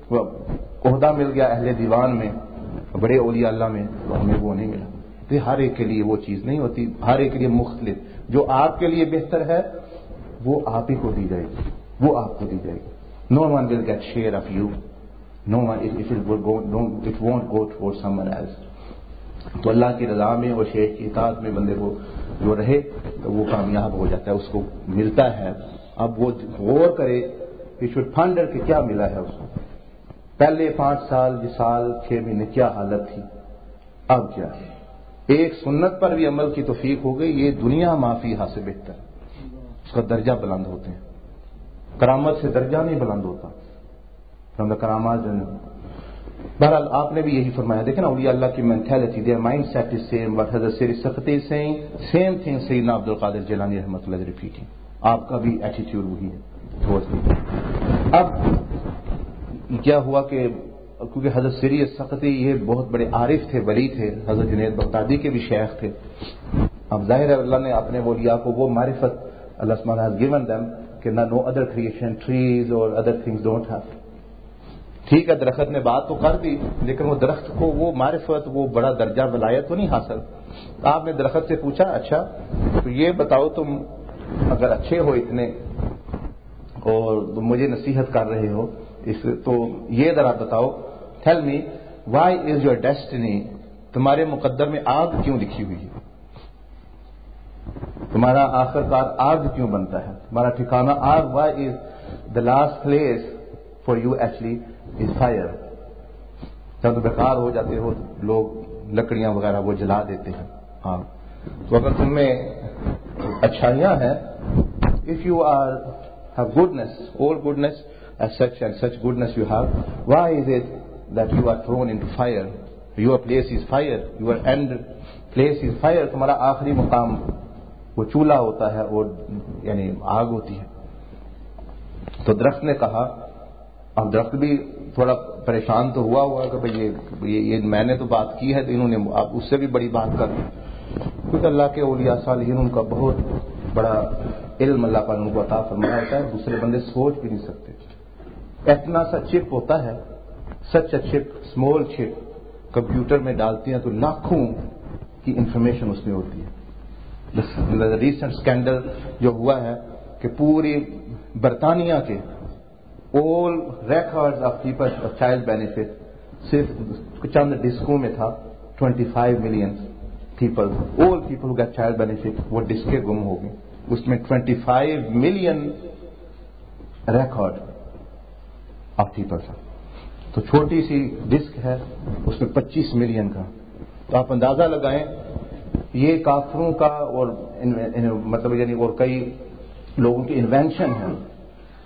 عہدہ مل گیا اہل دیوان میں, بڑے اولیاء اللہ میں, تو ہمیں وہ نہیں ملا. تو ہر ایک کے لیے وہ چیز نہیں ہوتی, ہر ایک کے لیے مختلف. جو آپ کے لیے بہتر ہے وہ آپ ہی کو دی جائے گی, وہ آپ کو دی جائے گی. No one will get share of you, no one it won't go toward someone else. تو اللہ کی رضا میں اور شیخ کی اطاعت میں بندے کو جو رہے تو وہ کامیاب ہو جاتا ہے, اس کو ملتا ہے. اب وہ غور کرے, ہی شوڈ پانڈر کہ کیا ملا ہے اس کو. پہلے پانچ سال جس سال چھ مہینے کیا حالت تھی, اب کیا ہے. ایک سنت پر بھی عمل کی توفیق ہو گئی, یہ دنیا معافی ہاں سے بہتر, اس کا درجہ بلند ہوتے ہیں. کرامت سے درجہ نہیں بلند ہوتا فرام دا کرامات. بہرحال آپ نے بھی یہی فرمایا. دیکھیں نا اولیاء اللہ کی mentality, their mind set is same. What حضرت سیر سختی از سیئنگ, سیم تھنگ سیدنا عبد القادر جیلانی رحمۃ اللہ ریپیٹنگ. آپ کا بھی ایٹیٹیوڈ وہی ہے. اب کیا ہوا کہ کیونکہ حضرت سری سختی یہ بہت بڑے عارف تھے, ولی تھے, حضرت جنید بغدادی کے بھی شیخ تھے. اب ظاہر ہے اللہ نے اپنے اولیاء کو وہ معرفت اللہ سبحانہ has given them کہ نہ نو ادر کریشن, ٹریز اور ادر تھنگز ڈونٹ ہیو. ٹھیک ہے درخت نے بات تو کر دی, لیکن وہ درخت کو وہ معرفت, وہ بڑا درجہ ولایت تو نہیں حاصل. آپ نے درخت سے پوچھا اچھا تو یہ بتاؤ تم اگر اچھے ہو اتنے اور مجھے نصیحت کر رہے ہو اس, تو یہ ذرا بتاؤ, tell me why is your destiny, تمہارے مقدر میں آگ کیوں لکھی ہوئی ہے, تمہارا آخر کار آگ کیوں بنتا ہے, تمہارا ٹھکانہ آگ. Why is the last place for you actually is fire. جب بیکار ہو جاتے ہو لوگ لکڑیاں وغیرہ وہ جلا دیتے ہیں. ہاں تو اگر تم میں اچھائیاں ہیں, if you are have goodness, all goodness as such and such goodness you have, why is it that you are thrown into fire? Your place is fire, your end place is fire. تمہارا آخری مقام وہ چولہا ہوتا ہے اور یعنی آگ ہوتی ہے. تو درخت نے کہا, اب درخت بھی تھوڑا پریشان تو ہوا ہوا کہ بھئی یہ, یہ میں نے تو بات کی ہے, تو انہوں نے اب اس سے بھی بڑی بات کر دی. کیونکہ اللہ کے اولیاء صالحین ان کا بہت بڑا علم اللہ پر ان کو عطا فرمایا ہوتا ہے, دوسرے بندے سوچ بھی نہیں سکتے. اتنا سا چپ ہوتا ہے, سچ اے چپ, اسمال چپ, کمپیوٹر میں ڈالتے ہیں تو لاکھوں کی انفارمیشن اس میں ہوتی ہے. ریسنٹ اسکینڈل جو ہوا ہے کہ پوری برطانیہ کے all records of people of child benefit صرف چند ڈسکوں میں تھا. twenty-five million people, all people who get child benefit, وہ ڈسکیں گم ہو گئیں. اس میں twenty-five million record of people تھا. تو چھوٹی سی ڈسک ہے, اس میں پچیس ملین کا. تو آپ اندازہ لگائیں یہ کافروں کا اور مطلب یعنی اور کئی لوگوں کی انوینشن ہے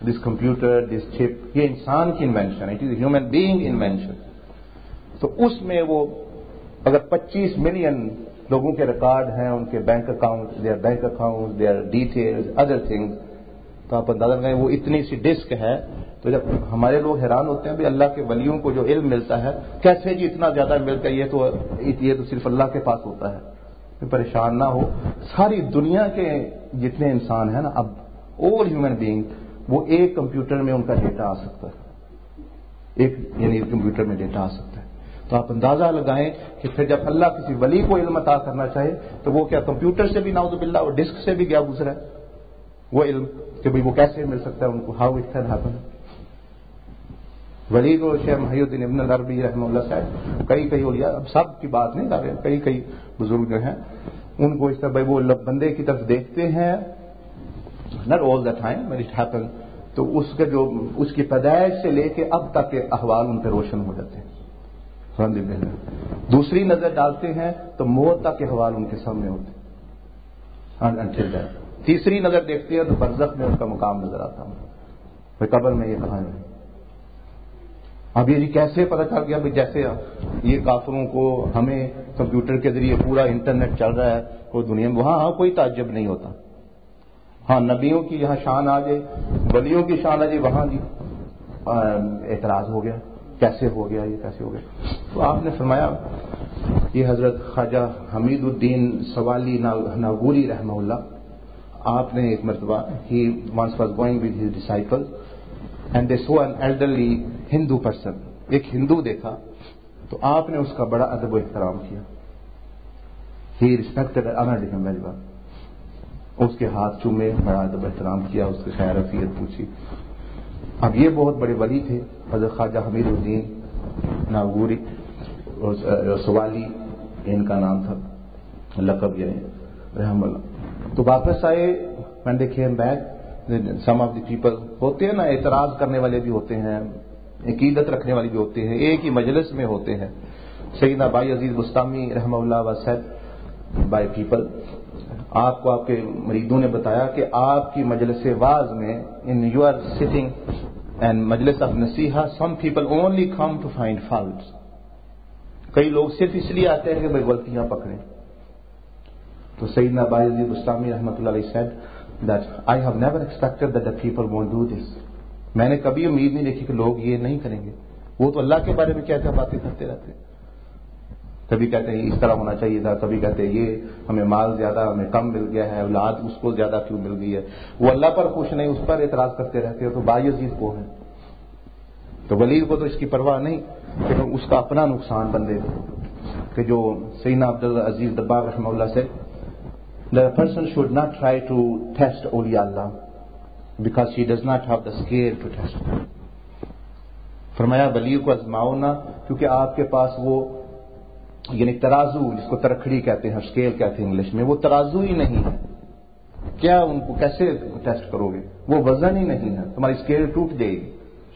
दिस कंप्यूटर, दिस चिप, ये इंसान की इन्वेंशन है, it is human being invention. तो उसमें वो अगर पच्चीस मिलियन लोगों के रिकॉर्ड हैं, उनके bank account, their bank account, their details, other things, तो आप अंदाजा लगाएं वो इतनी सी डिस्क है। तो जब हमारे लोग हैरान होते हैं भी अल्लाह के वलियों को जो इल्म मिलता है कैसे जी इतना ज्यादा मिलता है, ये तो ये तो सिर्फ अल्लाह के पास होता है। तो परेशान ना हो, सारी दुनिया के जितने इंसान हैं ना, अब ऑल ह्यूमन बीइंग, वो एक कंप्यूटर में उनका डेटा आ सकता है, एक यानी कंप्यूटर में डेटा आ सकता है। तो आप अंदाजा लगाएं कि फिर जब अल्लाह किसी वली को इल्म अता करना चाहे तो वो क्या कंप्यूटर से भी नाउज़ुबिल्लाह और डिस्क से भी क्या गुजरा है वो इल्म, कि भाई वो कैसे मिल सकता है उनको, हाउ इट कैन हैपन। वली को शेख मुहीउद्दीन इब्न अरबी रहमतुल्लाह साहब, कई कई औलिया, अब सब की बात नहीं कर रहे, कई कई बुजुर्ग जो हैं उनको इस तरह भाई वो बंदे की तरफ देखते हैं, not all the time but it happen, तो उसके जो उसकी पैदाइश से लेके अब तक के अहवाल उन पर रोशन हो जाते हैं। दूसरी नजर डालते हैं तो मौत तक के हवाल उनके सामने होते हैं। तीसरी नजर देखते हैं तो बरज़ख में उनका मुकाम नजर आता है, भाई कब्र में ये कहां है। अब ये कैसे पता चल गया भाई जैसे ये काफिरों को हमें कंप्यूटर के जरिए पूरा इंटरनेट चल रहा है कोई दुनिया में, वहां हाँ कोई ताज्जुब नहीं होता। हाँ नबियों की यहां शान आ जाए, वलियों की शान आ जाए, वहां जी एतराज हो गया, कैसे हो गया ये, कैसे हो गया। तो आपने फरमाया ये हजरत ख्वाजा हमीदुद्दीन सवाली नागौरी रहमहुल्लाह, आपने एक मरतबा he once was going with his disciples and they saw an elderly Hindu person, एक हिंदू देखा तो आपने उसका बड़ा अदब व एहतराम किया। He respected honoured him very well, उसके हाथ चूमे, बड़ा अदब एहतराम किया, उसकी खैर अफियत पूछी। अब ये बहुत बड़े वली थे हजरत ख्वाजा हमीदुद्दीन नागौरी और सवाली इनका नाम था, लकब ये रहमतुल्लाह। तो वापस आए, when they came back, some of the people होते हैं ना, एतराज करने वाले भी होते हैं, अकीदत रखने वाले भी होते हैं, एक ही मजलिस में होते हैं। सैयदना बाई अजीज बुस्तामी रहमतुल्लाह व सेड बाय पीपल, आपको आपके मरीदों ने बताया कि आपकी मजलिस वाज में, in you are sitting and मजलिस ऑफ नसीहा, some people only come to find faults, कई लोग सिर्फ इसलिए आते हैं कि भाई गलतियां पकड़ें। तो सैयदना बाई अजीज बुस्तामी रहमतुल्लाह अलैह said that I have never expected that the people won't do this, मैंने कभी उम्मीद नहीं देखी कि लोग ये नहीं करेंगे। वो तो अल्लाह के बारे में क्या क्या बातें करते रहते हैं, कभी कहते हैं इस तरह होना चाहिए था, कभी कहते हैं ये हमें माल ज्यादा हमें कम मिल गया है, औलाद उसको ज्यादा क्यों मिल गई है। वो अल्लाह पर खुश नहीं, उस पर एतराज करते रहते हैं। तो बायजीज को है, तो वली को तो इसकी परवाह नहीं, लेकिन उसका अपना नुकसान बंदे कि जो सैयदना अब्दुल अजीज दब्बाग रहमतुल्लाह से, the person should not try to test औलिया अल्लाह because he does not have the scale to test. फरमाया वली को आजमाओ ना, क्योंकि आपके पास वो यानी तराजू, जिसको तरखड़ी कहते हैं, स्केल कहते हैं इंग्लिश में, वो तराजू ही नहीं है। क्या उनको कैसे टेस्ट करोगे, वो वजन ही नहीं है, तुम्हारी स्केल टूट जाएगी।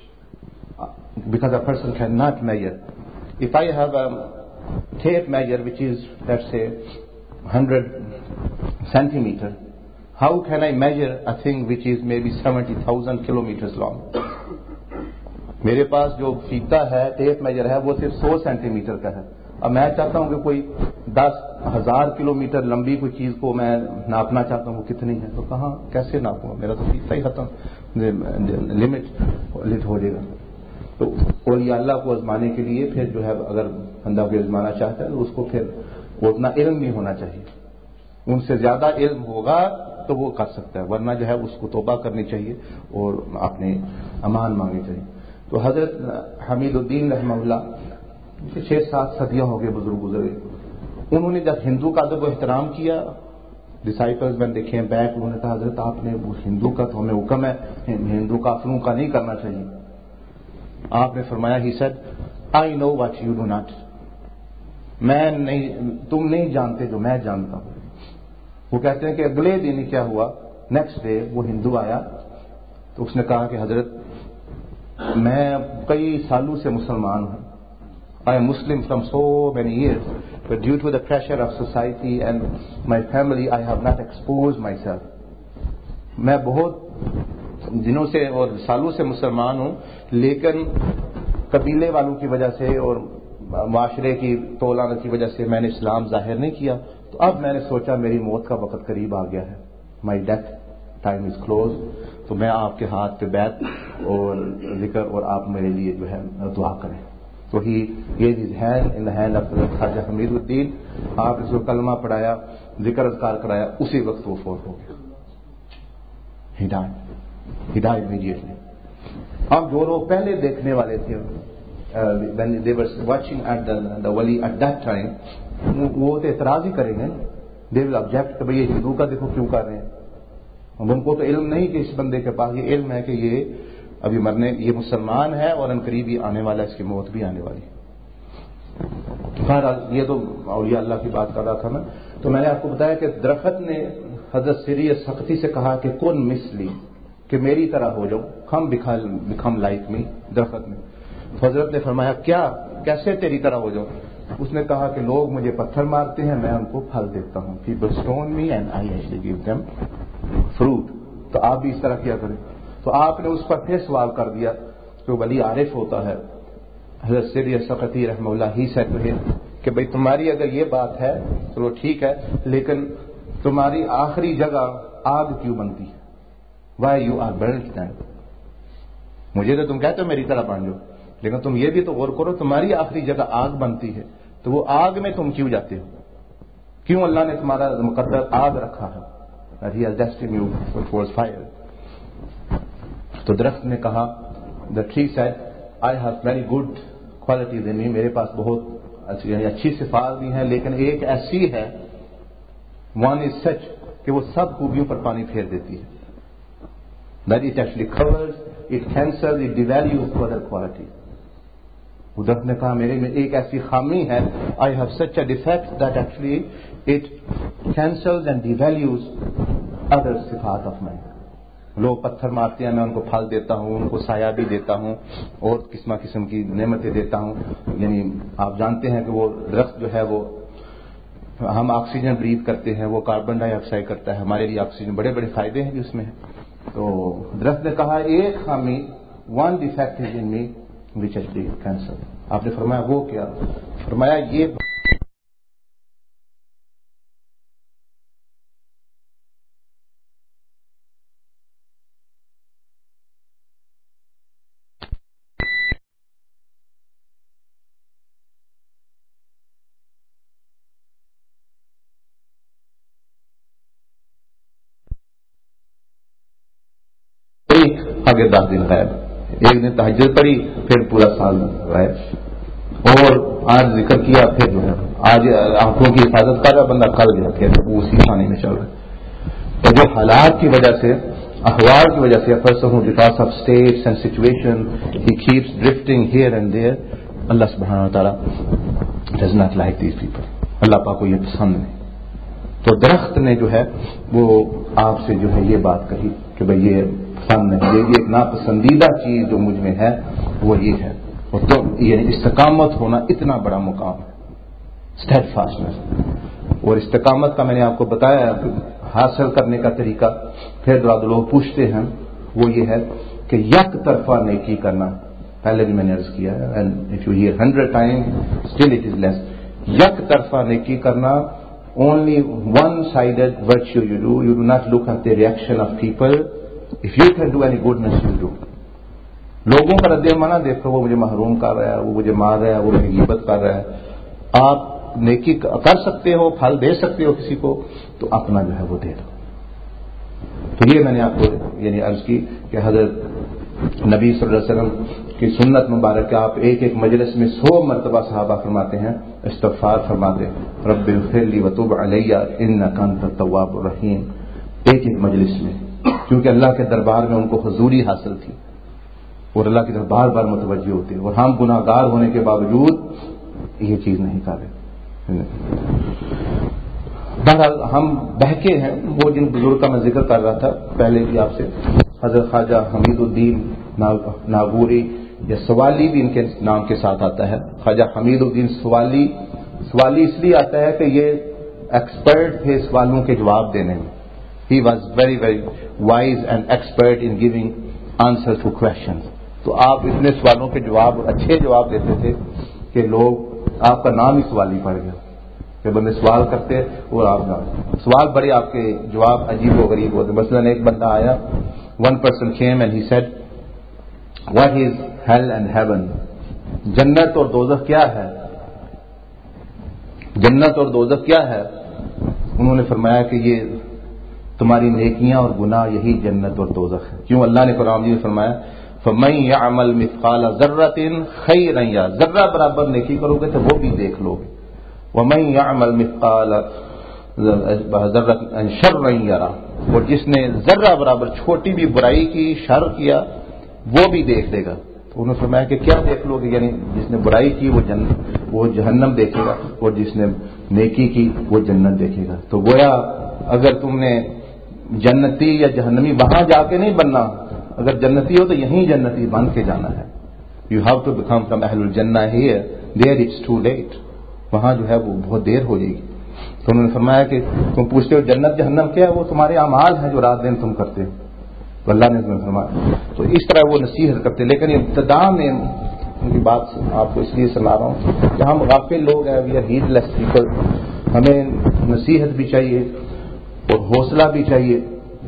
Because a person can not measure, if I have a tape measure which is let's say hundred centimetre, how can I measure a thing which is may be seventy thousand kilometres long. मेरे पास जो फीता है, tape major है, वो सिर्फ सौ centimetre का है। अब मैं चाहता हूं कि कोई दस हजार किलोमीटर लंबी कोई चीज को मैं नापना चाहता हूं, वो कितनी है, तो कहां कैसे नापूंगा, मेरा तो फीता ही खत्म, लिमिट लिट हो जाएगा। तो औलिया अल्लाह को आजमाने के लिए फिर जो है, अगर बंदा को आजमाना चाहता है तो उसको फिर उतना इल्म भी होना चाहिए, उनसे ज्यादा इल्म होगा तो वो कर सकता है, वरना जो है उसको तौबा करनी चाहिए और अपने अमान मांगनी चाहिए। तो हजरत हमीदुद्दीन रहमतुल्लाह, छह सात सदियां हो गए बुजुर्ग गुजरे, उन्होंने जब हिंदू का अदब एहतराम किया, डिसाइपल्स में देखे बैक, उन्होंने कहा हजरत आपने वो हिंदू का तो हमें हुक्म है, हिंदू काफिरों का नहीं करना चाहिए। आपने फरमाया, he said I know what you do not, मैं नहीं, तुम नहीं जानते जो मैं जानता हूं। वो कहते हैं कि अगले दिन ही क्या हुआ, नेक्स्ट डे वो हिंदू आया तो उसने कहा कि हजरत मैं कई सालों से मुसलमान हूं, I am Muslim from so many years, but due to the pressure of society and my family, I have not exposed myself. मैं बहुत دنوں سے اور سالوں سے مسلمان ہوں، لیکن قبیلے والوں کی وجہ سے اور معاشرے کی تولانا کی وجہ سے میں نے اسلام ظاہر نہیں کیا. تو اب میں نے سوچا میری موت کا وقت قریب آ گیا ہے، my death time is close, تو میں آپ کے ہاتھ پہ بیعت اور ذکر اور آپ میرے لیے جو ہے دعا کریں. تو ہی یہ his hand in the hand of Khwaja Hamiduddin. آپ نے اس کو کلمہ پڑھایا، ذکر اذکار کرایا، اسی وقت وہ فوت ہو گیا. He died. He died immediately. اب جو لوگ پہلے دیکھنے والے تھے when they were watching at the, the wali at that time، وہ تو اعتراض ہی کریں گے. they will object کہ بھئی یہ ہندو کا دیکھو کیوں کر رہے ہیں. ان کو تو علم نہیں کہ اس بندے کے پاس، یہ علم ہے کہ یہ ابھی مرنے، یہ مسلمان ہے اور ان قریب ہی آنے والا، اس کی موت بھی آنے والی. بہرحال یہ تو اولیاء اللہ کی بات کر رہا تھا میں. تو میں نے آپ کو بتایا کہ درخت نے حضرت سری سختی سے کہا کہ کون مثلی، کہ میری طرح ہو جاؤ، ہم بیکم لائک می. درخت نے حضرت نے فرمایا کیا، کیسے تیری طرح ہو جاؤ؟ اس نے کہا کہ لوگ مجھے پتھر مارتے ہیں، میں ان کو پھل دیتا ہوں. People stone me and I actually give them fruit. تو آپ بھی اس طرح کیا کریں. تو آپ نے اس پر پھر سوال کر دیا جو ولی عارف ہوتا ہے. حضرت سری سختی رحمہ اللہ ہی سے کہ بھئی تمہاری اگر یہ بات ہے چلو ٹھیک ہے، لیکن تمہاری آخری جگہ آگ کیوں بنتی ہے؟ Why you are burned then. مجھے تو تم کہتے ہو میری طرح بن جاؤ، لیکن تم یہ بھی تو غور کرو تمہاری آخری جگہ آگ بنتی ہے، تو وہ آگ میں تم کیوں جاتے ہو؟ کیوں اللہ نے تمہارا مقدر آگ رکھا ہے؟ He has destined you towards fire. تو درخت نے کہا، the tree said I have very good qualities in me، میرے پاس بہت یعنی اچھی صفات بھی ہیں، لیکن ایک ایسی ہے one is such کہ وہ سب خوبیوں پر پانی پھیر دیتی ہے. that it actually covers, it cancels, it devalues other qualities. درخت نے کہا میرے میں ایک ایسی خامی ہے، I have such a defect that actually it cancels and devalues other صفات of mine. لوگ پتھر مارتے ہیں، میں ان کو پھل دیتا ہوں، ان کو سایہ بھی دیتا ہوں اور قسم قسم کی نعمتیں دیتا ہوں. یعنی آپ جانتے ہیں کہ وہ درخت جو ہے وہ ہم آکسیجن بریتھ کرتے ہیں، وہ کاربن ڈائی آکسائڈ کرتا ہے، ہمارے لیے آکسیجن بڑے بڑے فائدے ہیں بھی اس میں ہے. تو درخت نے کہا ایک خامی one defect is in me which is the cancer. آپ نے فرمایا وہ کیا؟ فرمایا یہ آگے دس دن غائب، ایک دن تہجد پڑی پھر پورا سال غائب، اور آج ذکر کیا پھر جو ہے آج آنکھوں کی حفاظت کر رہا بندہ، کل جو ہے پھر اسی پانی میں چل رہا ہے. اور جو حالات کی وجہ سے، احوال کی وجہ سے person because of states and situation he keeps drifting here and there. اللہ سبحانہ و تعالیٰ does not like these people. اللہ پاک کو یہ پسند نہیں. تو درخت نے جو ہے وہ آپ سے جو ہے یہ بات کہی کہ بھئی یہ پسند نہیں، یہ ایک ناپسندیدہ چیز جو مجھ میں ہے وہ یہ ہے. اور تو یہ استقامت ہونا اتنا بڑا مقام ہے، اسٹیڈ فاسٹنس. اور استقامت کا میں نے آپ کو بتایا حاصل کرنے کا طریقہ، پھر بعد لوگ پوچھتے ہیں وہ یہ ہے کہ یک طرفہ نیکی کرنا. پہلے بھی میں نے عرض کیا ہے، and if you hear hundred time still it is less. یک طرفہ نیکی کرنا، only one-sided virtue you do. You do not look at the reaction of people. If you can do any goodness, you do. لوگوں کا رد عمل نہ دیکھو، وہ مجھے محروم کر رہا ہے، وہ مجھے مار رہا ہے، وہ میری غیبت کر رہا ہے. آپ نیکی کر سکتے ہو، پھل دے سکتے ہو کسی کو، تو اپنا جو ہے وہ دے دو. تو یہ میں نے آپ کو یعنی عرض کی کہ حضرت نبی صلی اللہ علیہ وسلم کی سنت مبارک، آپ ایک ایک مجلس میں سو مرتبہ صحابہ فرماتے ہیں، استغفار فرماتے، رب اغفر لی وتوب علی انک انت التواب الرحیم. ایک ایک مجلس میں، کیونکہ اللہ کے دربار میں ان کو حضوری حاصل تھی اور اللہ کی طرف بار بار متوجہ ہوتے، اور ہم گناہ گار ہونے کے باوجود یہ چیز نہیں کر رہے. بہرحال ہم بہکے ہیں. وہ جن بزرگ کا میں ذکر کر رہا تھا پہلے بھی آپ سے، حضرت خواجہ حمید الدین ناگوری یا سوالی بھی ان کے نام کے ساتھ آتا ہے. خواجہ حمید الدین سوالی، سوالی اس لیے آتا ہے کہ یہ ایکسپرٹ تھے سوالوں کے جواب دینے میں. He was very very wise and expert in giving answers to questions. تو آپ اتنے سوالوں کے جواب اچھے جواب دیتے تھے کہ لوگ آپ کا نام ہی سوالی پڑ گیا کہ بندے سوال کرتے اور آپ سوال بڑے آپ کے جواب عجیب و غریب ہوتے. مثلاً ایک بندہ آیا, one person came and he said, what is hell and heaven? جنت اور دوزخ کیا ہے؟ جنت اور دوزخ کیا ہے؟ انہوں نے فرمایا کہ یہ تمہاری نیکیاں اور گناہ یہی جنت اور دوزخ ہے. کیوں؟ اللہ نے قرآن میں فرمایا فَمَن يَعْمَلْ مِثْقَالَ ذَرَّةٍ خَيْرًا يَرَهُ, ذرہ برابر نیکی کرو گے تو وہ بھی دیکھ لو گے. وَمَن يَعْمَلْ مِثْقَالَ ذَرَّةٍ شَرًّا يَرَهُ, اور جس نے ذرہ برابر چھوٹی بھی برائی کی, شر کیا, وہ بھی دیکھ لے گا. تو انہوں نے فرمایا کہ کیا دیکھ لو گے؟ یعنی جس نے برائی کی وہ جن وہ جہنم دیکھے گا اور جس نے نیکی کی وہ جنت دیکھے گا. تو گویا اگر تم نے جنتی یا جہنمی وہاں جا کے نہیں بننا, اگر جنتی ہو تو یہیں جنتی بن کے جانا ہے. You have to become from اہل الجنہ here, there it's too late. وہاں جو ہے وہ بہت دیر ہو جائے گی. تو انہوں نے فرمایا کہ تم پوچھتے ہو جنت جہنم کیا ہے, وہ تمہارے اعمال ہیں جو رات دن تم کرتے ہو. تو اللہ نے تمہیں فرمایا. تو اس طرح وہ نصیحت کرتے, لیکن ابتدا میں ان کی بات آپ کو اس لیے سنا رہا ہوں کہ ہم غافل لوگ ہیں, we are heedless people. ہمیں نصیحت بھی چاہیے اور حوصلہ بھی چاہیے.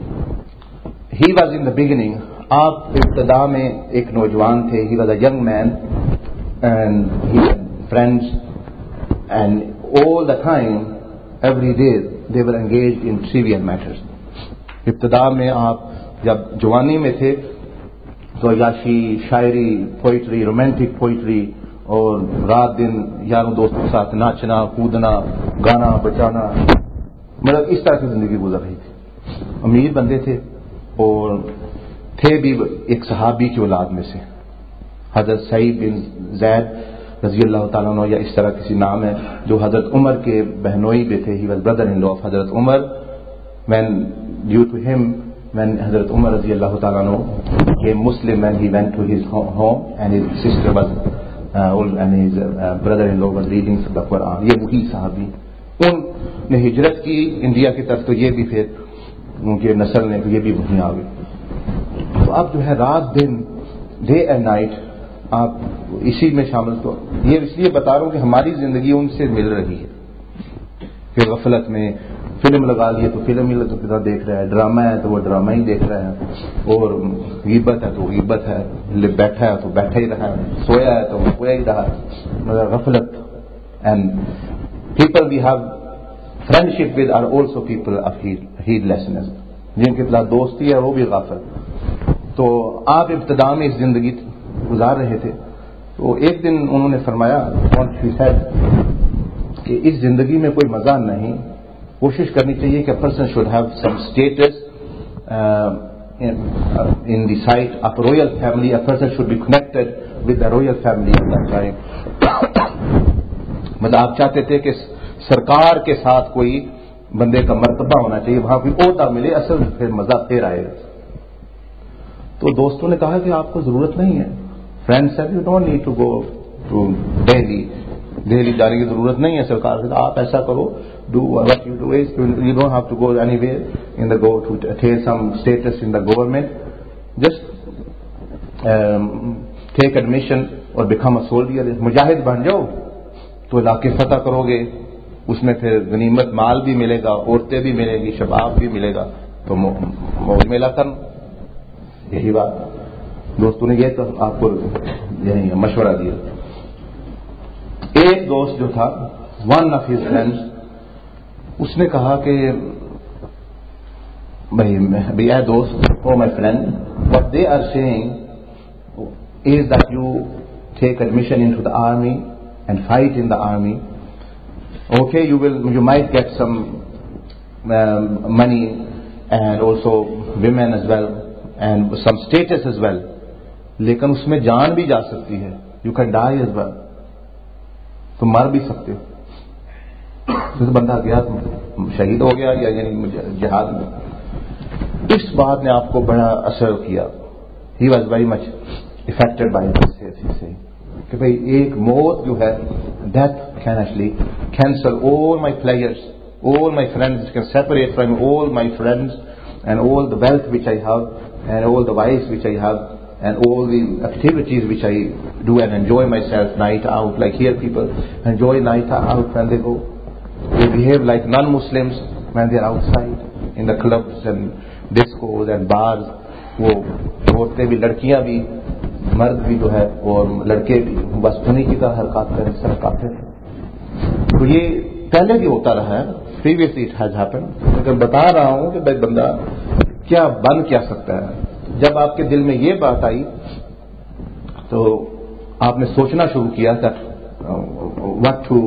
He was in the beginning, آپ ابتدا میں ایک نوجوان تھے. He was a young man and he had friends and all the time, every day, they were engaged in trivial matters. ابتدا میں آپ جب جوانی میں تھے تو عیاشی, شاعری, پوئٹری, رومانٹک پوئٹری, اور رات دن یاروں دوستوں کے ساتھ ناچنا, کودنا, گانا بجانا, مطلب اس طرح کی زندگی گزر رہی تھی. امیر بندے تھے اور تھے بھی ایک صحابی کی اولاد میں سے, حضرت سعید بن زید رضی اللہ تعالیٰ عنہ, یا اس طرح کسی نام ہے, جو حضرت عمر کے بہنوئی بھی تھے. He was Brother in law of حضرت عمر. when due to him when حضرت عمر رضی اللہ تعالیٰ عنہ became Muslim and he went to his home and his sister was uh, and his uh, brother in law was reading the Quran. یہ وہی صحابی ان نے ہجرت کی انڈیا کی طرف, تو یہ بھی پھر ان کے نسل نے یہ بھی وہیں آ گئے. تو اب جو ہے رات دن, ڈے اینڈ نائٹ آپ اسی میں شامل. تو یہ اس لیے بتا رہا ہوں کہ ہماری زندگی ان سے مل رہی ہے. پھر غفلت میں فلم لگا لیے تو فلم ہی دیکھ رہا ہے, ڈرامہ ہے تو وہ ڈرامہ ہی دیکھ رہا ہے, اور غیبت ہے تو غیبت ہے, بیٹھا ہے تو بیٹھا ہی رہا ہے, سویا ہے تو سویا ہی رہا ہے, مگر غفلت. And people we have friendship with are also people of heedlessness, جن کے ساتھ دوستی ہے وہ بھی غافل. تو آپ ابتدا میں اس زندگی گزار رہے تھے. تو ایک دن انہوں نے فرمایا کہ اس زندگی میں کوئی مزہ نہیں, کوشش کرنی چاہیے کہ person should have some status in the sight of royal family. A person should be connected with the royal family at that time. مطلب آپ چاہتے تھے کہ سرکار کے ساتھ کوئی بندے کا مرتبہ ہونا چاہیے, وہاں کوئی عہدہ ملے, اصل پھر مزہ پھر آئے گا. تو دوستوں نے کہا کہ آپ کو ضرورت نہیں ہے. Friend said you don't need to go to Delhi, Delhi جانے کی ضرورت نہیں ہے سرکار سے. آپ ایسا کرو, do what you do is you don't have to go anywhere in the go to take some status in the government, just take admission اور بیکم اے سولجر, مجاہد بن جاؤ تو علاقے فتح کرو گے, اس میں پھر غنیمت مال بھی ملے گا, عورتیں بھی ملے گی, شباب بھی ملے گا, تو موج میلہ کرنا. یہی بات دوستوں نے یہ تو آپ کو یہی مشورہ دیا. ایک دوست جو تھا, ون آف ہز فرینڈز, اس نے کہا کہ بھائی اے دوست, oh my friend, what they are saying is that you take admission into the army and fight in the army. Okay, you will you might get some money and also women as well and some status as well, لیکن اس میں جان بھی جا سکتی ہے. You can die as well, تم مر بھی سکتے ہو. تو بندہ گیا شہید ہو گیا یا یعنی جہاد میں. اس بات نے آپ کو بڑا اثر کیا. He was very much affected by this کہ بھائی ایک موت جو ہے, death can actually cancel all my pleasures all my friends, can separate from all my friends and all the wealth which I have and all the wives which I have and all the activities which I do and enjoy myself night out. Like here people enjoy night out when they go. They behave like non-Muslims when they are outside in the clubs and discos and bars. وہ عورتیں بھی, لڑکیاں بھی, مرد بھی جو ہے اور لڑکے بھی بس انہیں کی طرح حرکات کریں, سر کافر. تو یہ پہلے بھی ہوتا رہا ہے, پریویسلی اٹ ہیز ہیپن. لیکن بتا رہا ہوں کہ بھائی بندہ کیا بن کیا سکتا ہے. جب آپ کے دل میں یہ بات آئی تو آپ نے سوچنا شروع کیا کہ what to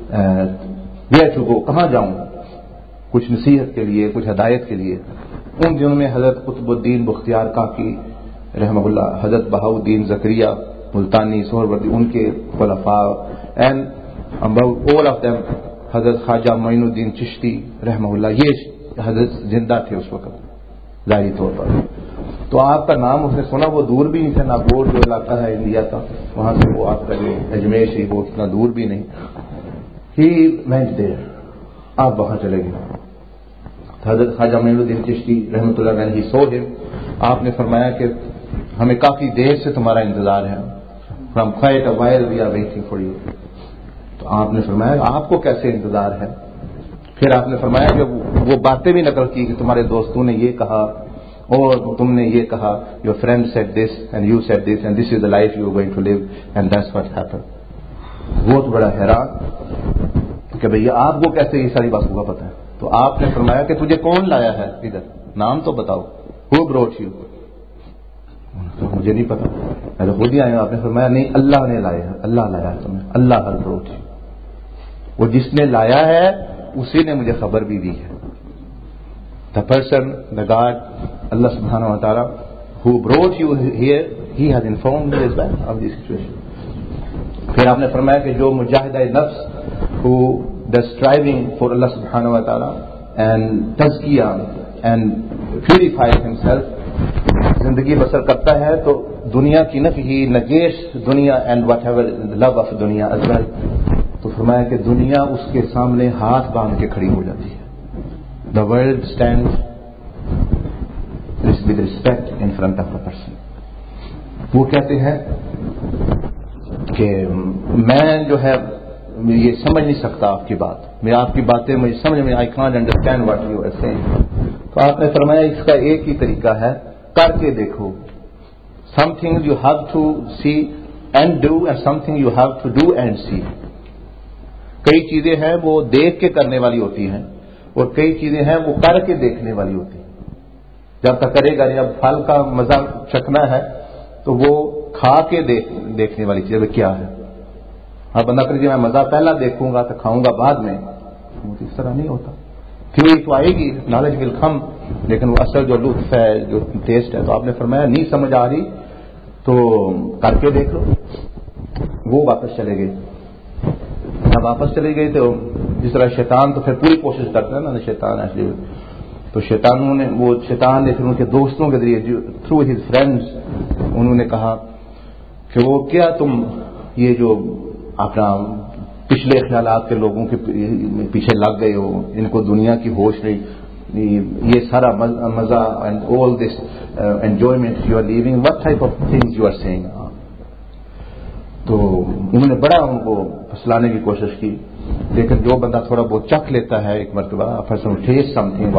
where to go, کہاں جاؤں, کچھ نصیحت کے لیے, کچھ ہدایت کے لیے. ان دنوں میں حضرت قطب الدین بختیار کاکی رحمہ اللہ, حضرت بہاؤالدین زکریا ملتانی سہروردی, ان کے خلفاء, اینڈ all of them, حضرت خواجہ معین الدین چشتی رحمہ اللہ, یہ حضرت زندہ تھے اس وقت ظاہری طور پر. تو آپ کا نام اس نے سنا, وہ دور بھی نہیں تھا, ناگور جو علاقہ ہے انڈیا کا, وہاں سے وہ آپ کا جو اجمیر شریف وہ اتنا دور بھی نہیں. ہی went there, آپ وہاں چلے گئے. حضرت خواجہ معین الدین چشتی رحمۃ اللہ علیہ, ہی saw him. آپ نے فرمایا کہ ہمیں کافی دیر سے تمہارا انتظار ہے, from quite a while we are waiting for you. تو آپ نے فرمایا آپ کو کیسے انتظار ہے. پھر آپ نے فرمایا کہ وہ باتیں بھی نقل کی کہ تمہارے دوستوں نے یہ کہا اور تم نے یہ کہا, your friend said this and you said this and this is the life you are going to live and that's what happened. بہت بڑا حیران کہ بھئی آپ کو کیسے یہ ساری باتوں کا پتہ ہے. تو آپ نے فرمایا کہ تجھے کون لایا ہے ادھر, نام تو بتاؤ, who brought you. مجھے نہیں پتا, میں تو خود ہی آیا. آپ نے فرمایا نہیں, اللہ نے لایا ہے, اللہ لایا ہے تمہیں, اللہ has brought you. وہ جس نے لایا ہے اسی نے مجھے خبر بھی دی ہے. The person, the God, Allah subhanahu wa ta'ala, who brought you here, he has informed me as well of this situation. پھر آپ نے فرمایا کہ جو مجاہدہ نفس, who the striving for Allah subhanahu wa ta'ala and tazkiyah and purify himself, زندگی بسر کرتا ہے تو دنیا کی نفی ہی نگیش دنیا and whatever the love of دنیا as well. تو فرمایا کہ دنیا اس کے سامنے ہاتھ باندھ کے کھڑی ہو جاتی ہے. The world stands with respect in front of a person. وہ کہتے ہیں کہ میں جو ہے یہ سمجھ نہیں سکتا آپ کی بات, میں آپ کی باتیں مجھے سمجھ میں, I can't understand what you are saying. تو آپ نے فرمایا اس کا ایک ہی طریقہ ہے, کر کے دیکھو. Something you have to see and do and something you have to do and see. کئی چیزیں ہیں وہ دیکھ کے کرنے والی ہوتی ہیں اور کئی چیزیں ہیں وہ کر کے دیکھنے والی ہوتی ہیں. جب تک کرے گا نہیں, اب پھل کا مزہ چکھنا ہے تو وہ کھا کے دیکھ دیکھنے والی چیز کیا ہے. ہاں بندہ کرے جی میں مزہ پہلا دیکھوں گا تو کھاؤں گا بعد میں, اس طرح نہیں ہوتا. تھیوری تو آئے گی, نالج ول کم, لیکن وہ اصل جو لطف ہے, جو ٹیسٹ ہے. تو آپ نے فرمایا نہیں سمجھ آ رہی تو کر کے دیکھ لو. وہ واپس چلے گئے. اب واپس چلے گئے تو جس طرح شیطان تو پھر پوری کوشش کرتا ہے نا, شیطان ایسے, تو شیطانوں نے وہ شیطان نے پھر ان کے دوستوں کے ذریعے تھرو ہز فرینڈز انہوں نے کہا کہ وہ کیا تم یہ جو اپنا پچھلے خیالات کے لوگوں کے پیچھے لگ گئے ہو, ان کو دنیا کی ہوش نہیں, یہ سارا مزہ and all this enjoyment you are living, what type of things you are seeing. تو انہوں نے بڑا ان کو پھسلانے کی کوشش کی, لیکن جو بندہ تھوڑا بہت چکھ لیتا ہے ایک مرتبہ, person test something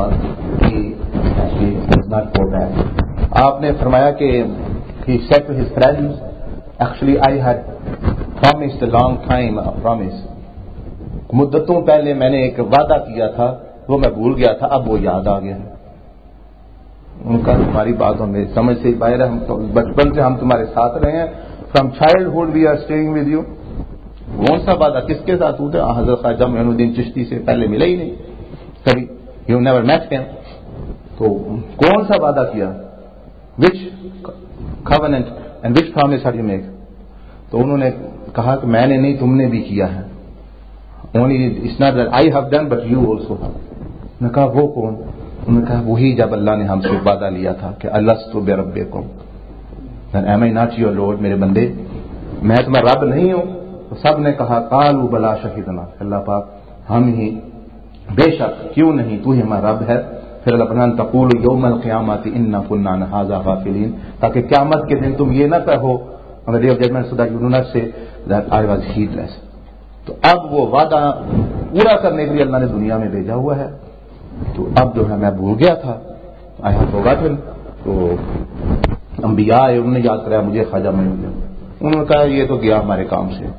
not for that. آپ نے فرمایا کہ he said to his friends, actually I had promised a long time a promise. مدتوں پہلے میں نے ایک وعدہ کیا تھا, وہ میں بھول گیا تھا, اب وہ یاد آ گیا. ان کا تمہاری بات ہمیں سمجھ سے باہر ہے, ہم بچپن سے ہم تمہارے ساتھ رہے ہیں, from childhood we are staying with you. کون سا وعدہ کس کے ساتھ ہوتے ہیں؟ حضرت خواجہ معین الدین چشتی سے پہلے ملے ہی نہیں کبھی, یو نیور میٹ ہم. تو کون سا وعدہ کیا, وچ covenant and which promise have you made؟ تو انہوں نے کہا کہ میں نے نہیں, تم نے بھی کیا ہے. only it's not that I have done but you also have. میں نے کہا وہ کون؟ انہوں نے کہا وہی جب اللہ نے ہم سے وعدہ لیا تھا کہ الست بربکم, am I not your Lord, میرے بندے میں تمہارا رب نہیں ہوں؟ تو سب نے کہا قالوا بلا شہدنا, اللہ پاک ہم ہی بے شک کیوں نہیں تو ہی ہمارا رب ہے. پھر اللہ فرماتا تقول یوم القیامت انا کنا عن ھذا غافلین, تاکہ قیامت کے دن تم یہ نہ کہو on the day of judgment, so that you do not say that I was heedless. تو اب وہ وعدہ پورا کرنے کے لیے اللہ نے دنیا میں بھیجا ہوا ہے. تو اب جو ہے میں بھول گیا تھا, I had forgotten. تو انبیاء آئے, انہوں نے یاد کرایا مجھے خواجہ معین نے. انہوں نے کہا یہ تو گیا ہمارے کام سے,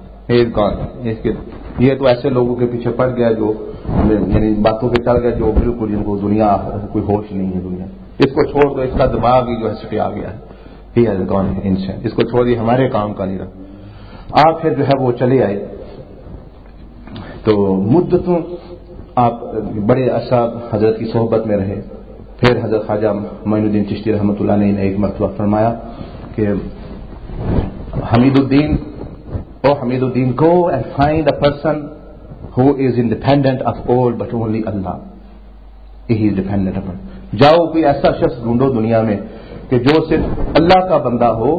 یہ تو ایسے لوگوں کے پیچھے پڑ گیا جو یعنی باتوں پہ چل گیا جو بالکل جن کو دنیا کوئی ہوش نہیں ہے. دنیا اس کو چھوڑ دو, اس کا دماغ ہی جو ہے سٹیا آ گیا ہے, ہی ہیز گون انسان, اس کو چھوڑ دی, ہمارے کام کا نہیں رہا. آپ پھر جو ہے وہ چلے آئے. تو مدتوں آپ بڑے عرصہ حضرت کی صحبت میں رہے. پھر حضرت خواجہ معین الدین چشتی رحمۃ اللہ علیہ نے ایک مرتبہ فرمایا کہ حمید الدین, او حمید الدین, go and find a person who is independent of all but only Allah. He is dependent upon. جاؤ کوئی ایسا شخص ڈھونڈو دنیا میں کہ جو صرف اللہ کا بندہ ہو,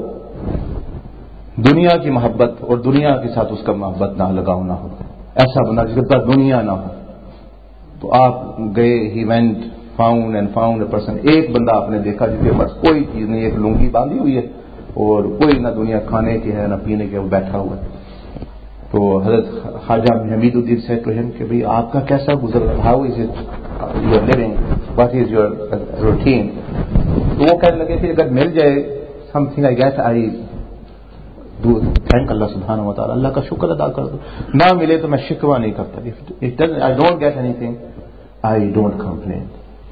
دنیا کی محبت اور دنیا کے ساتھ اس کا محبت نہ لگاؤ نہ ہو, ایسا بندہ جس کے پاس دنیا نہ ہو. تو آپ گئے, he went found and found a person. ایک بندہ آپ نے دیکھا جس کے پاس کوئی چیز نہیں, ایک لنگی باندھی ہوئی ہے اور کوئی نہ دنیا کھانے کی ہے نہ پینے کی, وہ بیٹھا ہوا ہے. تو حضرت خواجہ حمید الدین سے تو کہ بھئی آپ کا کیسا گزر رہا, how is it you are living, what is your routine. تو وہ کہنے لگے کہ اگر مل جائے something I get I do thank اللہ سبحانہ و تعالیٰ, اللہ کا شکر ادا کر دو. نہ ملے تو میں شکوہ نہیں کرتا. I don't get anything I don't complain.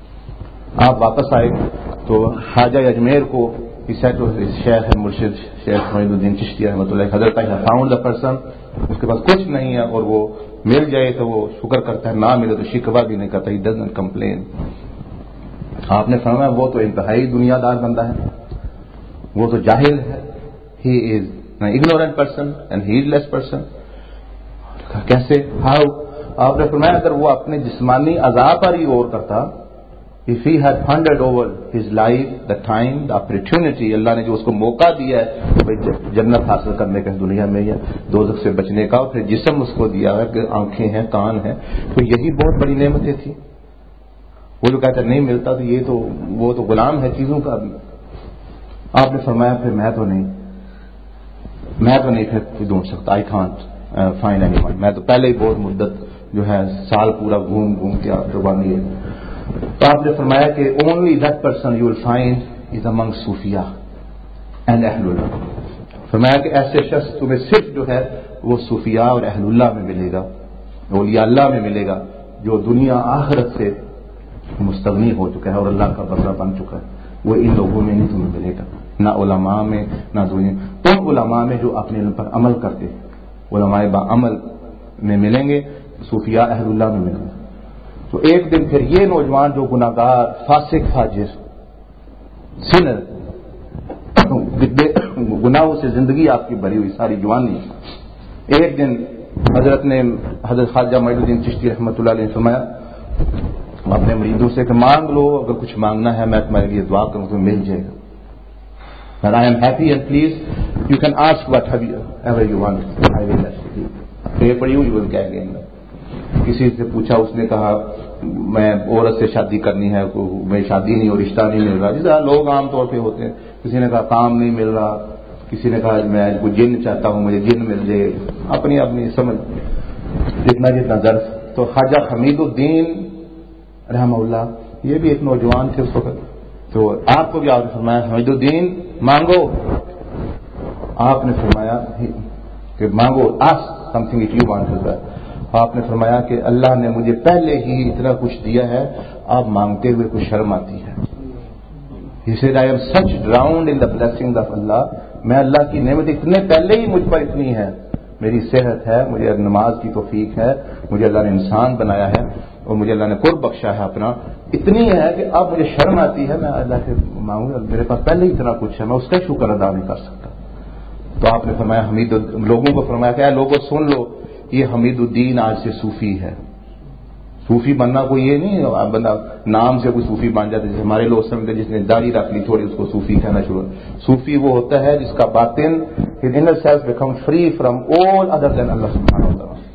آپ واپس آئے تو خواجہ اجمیر کو شیخ مرشد شیخ معین الدین چشتی رحمۃ اللہ حضرت فاؤنڈ دا پرسن, اس کے پاس کچھ نہیں ہے اور وہ مل جائے تو وہ شکر کرتا ہے, نہ ملے تو شکوہ بھی نہیں کرتا, ہی ڈزنٹ کمپلین. آپ نے فرمایا وہ تو انتہائی دنیا دار بندہ ہے, وہ تو جاہل ہے, ہی از an ignorant person and heedless person. کیسے, ہاؤ؟ آپ نے فرمایا اگر وہ اپنے جسمانی اعضاء پر ہی غور کرتا, if he had pondered over his life, the time, the opportunity, اللہ نے جو اس کو موقع دیا ہے جنت حاصل کرنے کا دنیا میں یا دوزخ سے بچنے کا, اور پھر جسم اس کو دیا ہے کہ آنکھیں ہیں, کان ہیں, تو یہی بہت بڑی نعمتیں تھیں. وہ جو کہتا نہیں ملتا تو یہ تو وہ تو غلام ہے چیزوں کا بھی. آپ نے فرمایا پھر میں تو نہیں میں تو نہیں پھر ڈھونڈ سکتا, I can't find anyone. میں تو پہلے ہی بہت مدت جو ہے سال پورا گھوم گھوم کے قربانی ہے. تو آپ نے فرمایا کہ only that person you will find is among صوفیہ اینڈ اہل اللہ. فرمایا کہ ایسے شخص تمہیں صرف جو ہے وہ صوفیہ اور اہل اللہ میں ملے گا, اولیاء اللہ میں ملے گا, جو دنیا آخرت سے مستغنی ہو چکا ہے اور اللہ کا بندہ بن چکا ہے. وہ ان لوگوں میں نہیں تمہیں ملے گا, نہ علماء میں نہ دنیا. ان علماء میں جو اپنے علم پر عمل کرتے, علماء با عمل میں ملیں گے, صوفیاء اہل اللہ میں ملیں گے. تو ایک دن پھر یہ نوجوان جو گناہگار, فاسق, فاجر, سنر, گناہوں سے زندگی آپ کی بھری ہوئی ساری جوانی, ایک دن حضرت نے حضرت خواجہ معین الدین چشتی رحمۃ اللہ علیہ نے فرمایا اپنے مریدوں سے کہ مانگ لو, اگر کچھ مانگنا ہے میں تمہارے لیے دعا کروں تو مل جائے گا. But I am happy and pleased. You can ask whatever you want. I will pray for you. You will get again. کسی سے پوچھا, اس نے کہا میں عورت سے شادی کرنی ہے, میں شادی نہیں اور رشتہ نہیں مل رہا, جیسا لوگ عام طور پہ ہوتے ہیں. کسی نے کہا کام نہیں مل رہا, کسی نے کہا میں کوئی جن چاہتا ہوں, مجھے جن مل جائے, اپنی اپنی سمجھ جتنا جتنا ظرف. تو خواجہ حمید الدین رحمہ اللہ یہ بھی ایک نوجوان تھے اس وقت, تو آپ کو بھی آپ نے فرمایا حمید الدین مانگو. آپ نے فرمایا کہ مانگو, ask something if you want to. آپ نے فرمایا کہ اللہ نے مجھے پہلے ہی اتنا کچھ دیا ہے, آپ مانگتے ہوئے کچھ شرم آتی ہے. He said, I am such drowned in the blessings of Allah. میں اللہ کی نعمت اتنے پہلے ہی مجھ پر اتنی ہے, میری صحت ہے, مجھے نماز کی توفیق ہے, مجھے اللہ نے انسان بنایا ہے اور مجھے اللہ نے قرب بخشا ہے اپنا, اتنی ہے کہ اب مجھے شرم آتی ہے میں اللہ سے مانگوں, میرے پاس پہلے ہی اتنا کچھ ہے, میں اس کا شکر ادا نہیں کر سکتا. تو آپ نے فرمایا حمید لوگوں کو فرمایا کہ اے لوگوں سن لو, یہ حمید الدین آج سے صوفی ہے. صوفی بننا کوئی یہ نہیں بندہ نام سے کوئی صوفی بن جاتا ہے, جیسے ہمارے لوگ سمجھتے جس نے داڑھی رکھ لی تھوڑی اس کو صوفی کہنا شروع. صوفی وہ ہوتا ہے جس کا باطن his inner self become free from all other than Allah subhanahu wa ta'ala,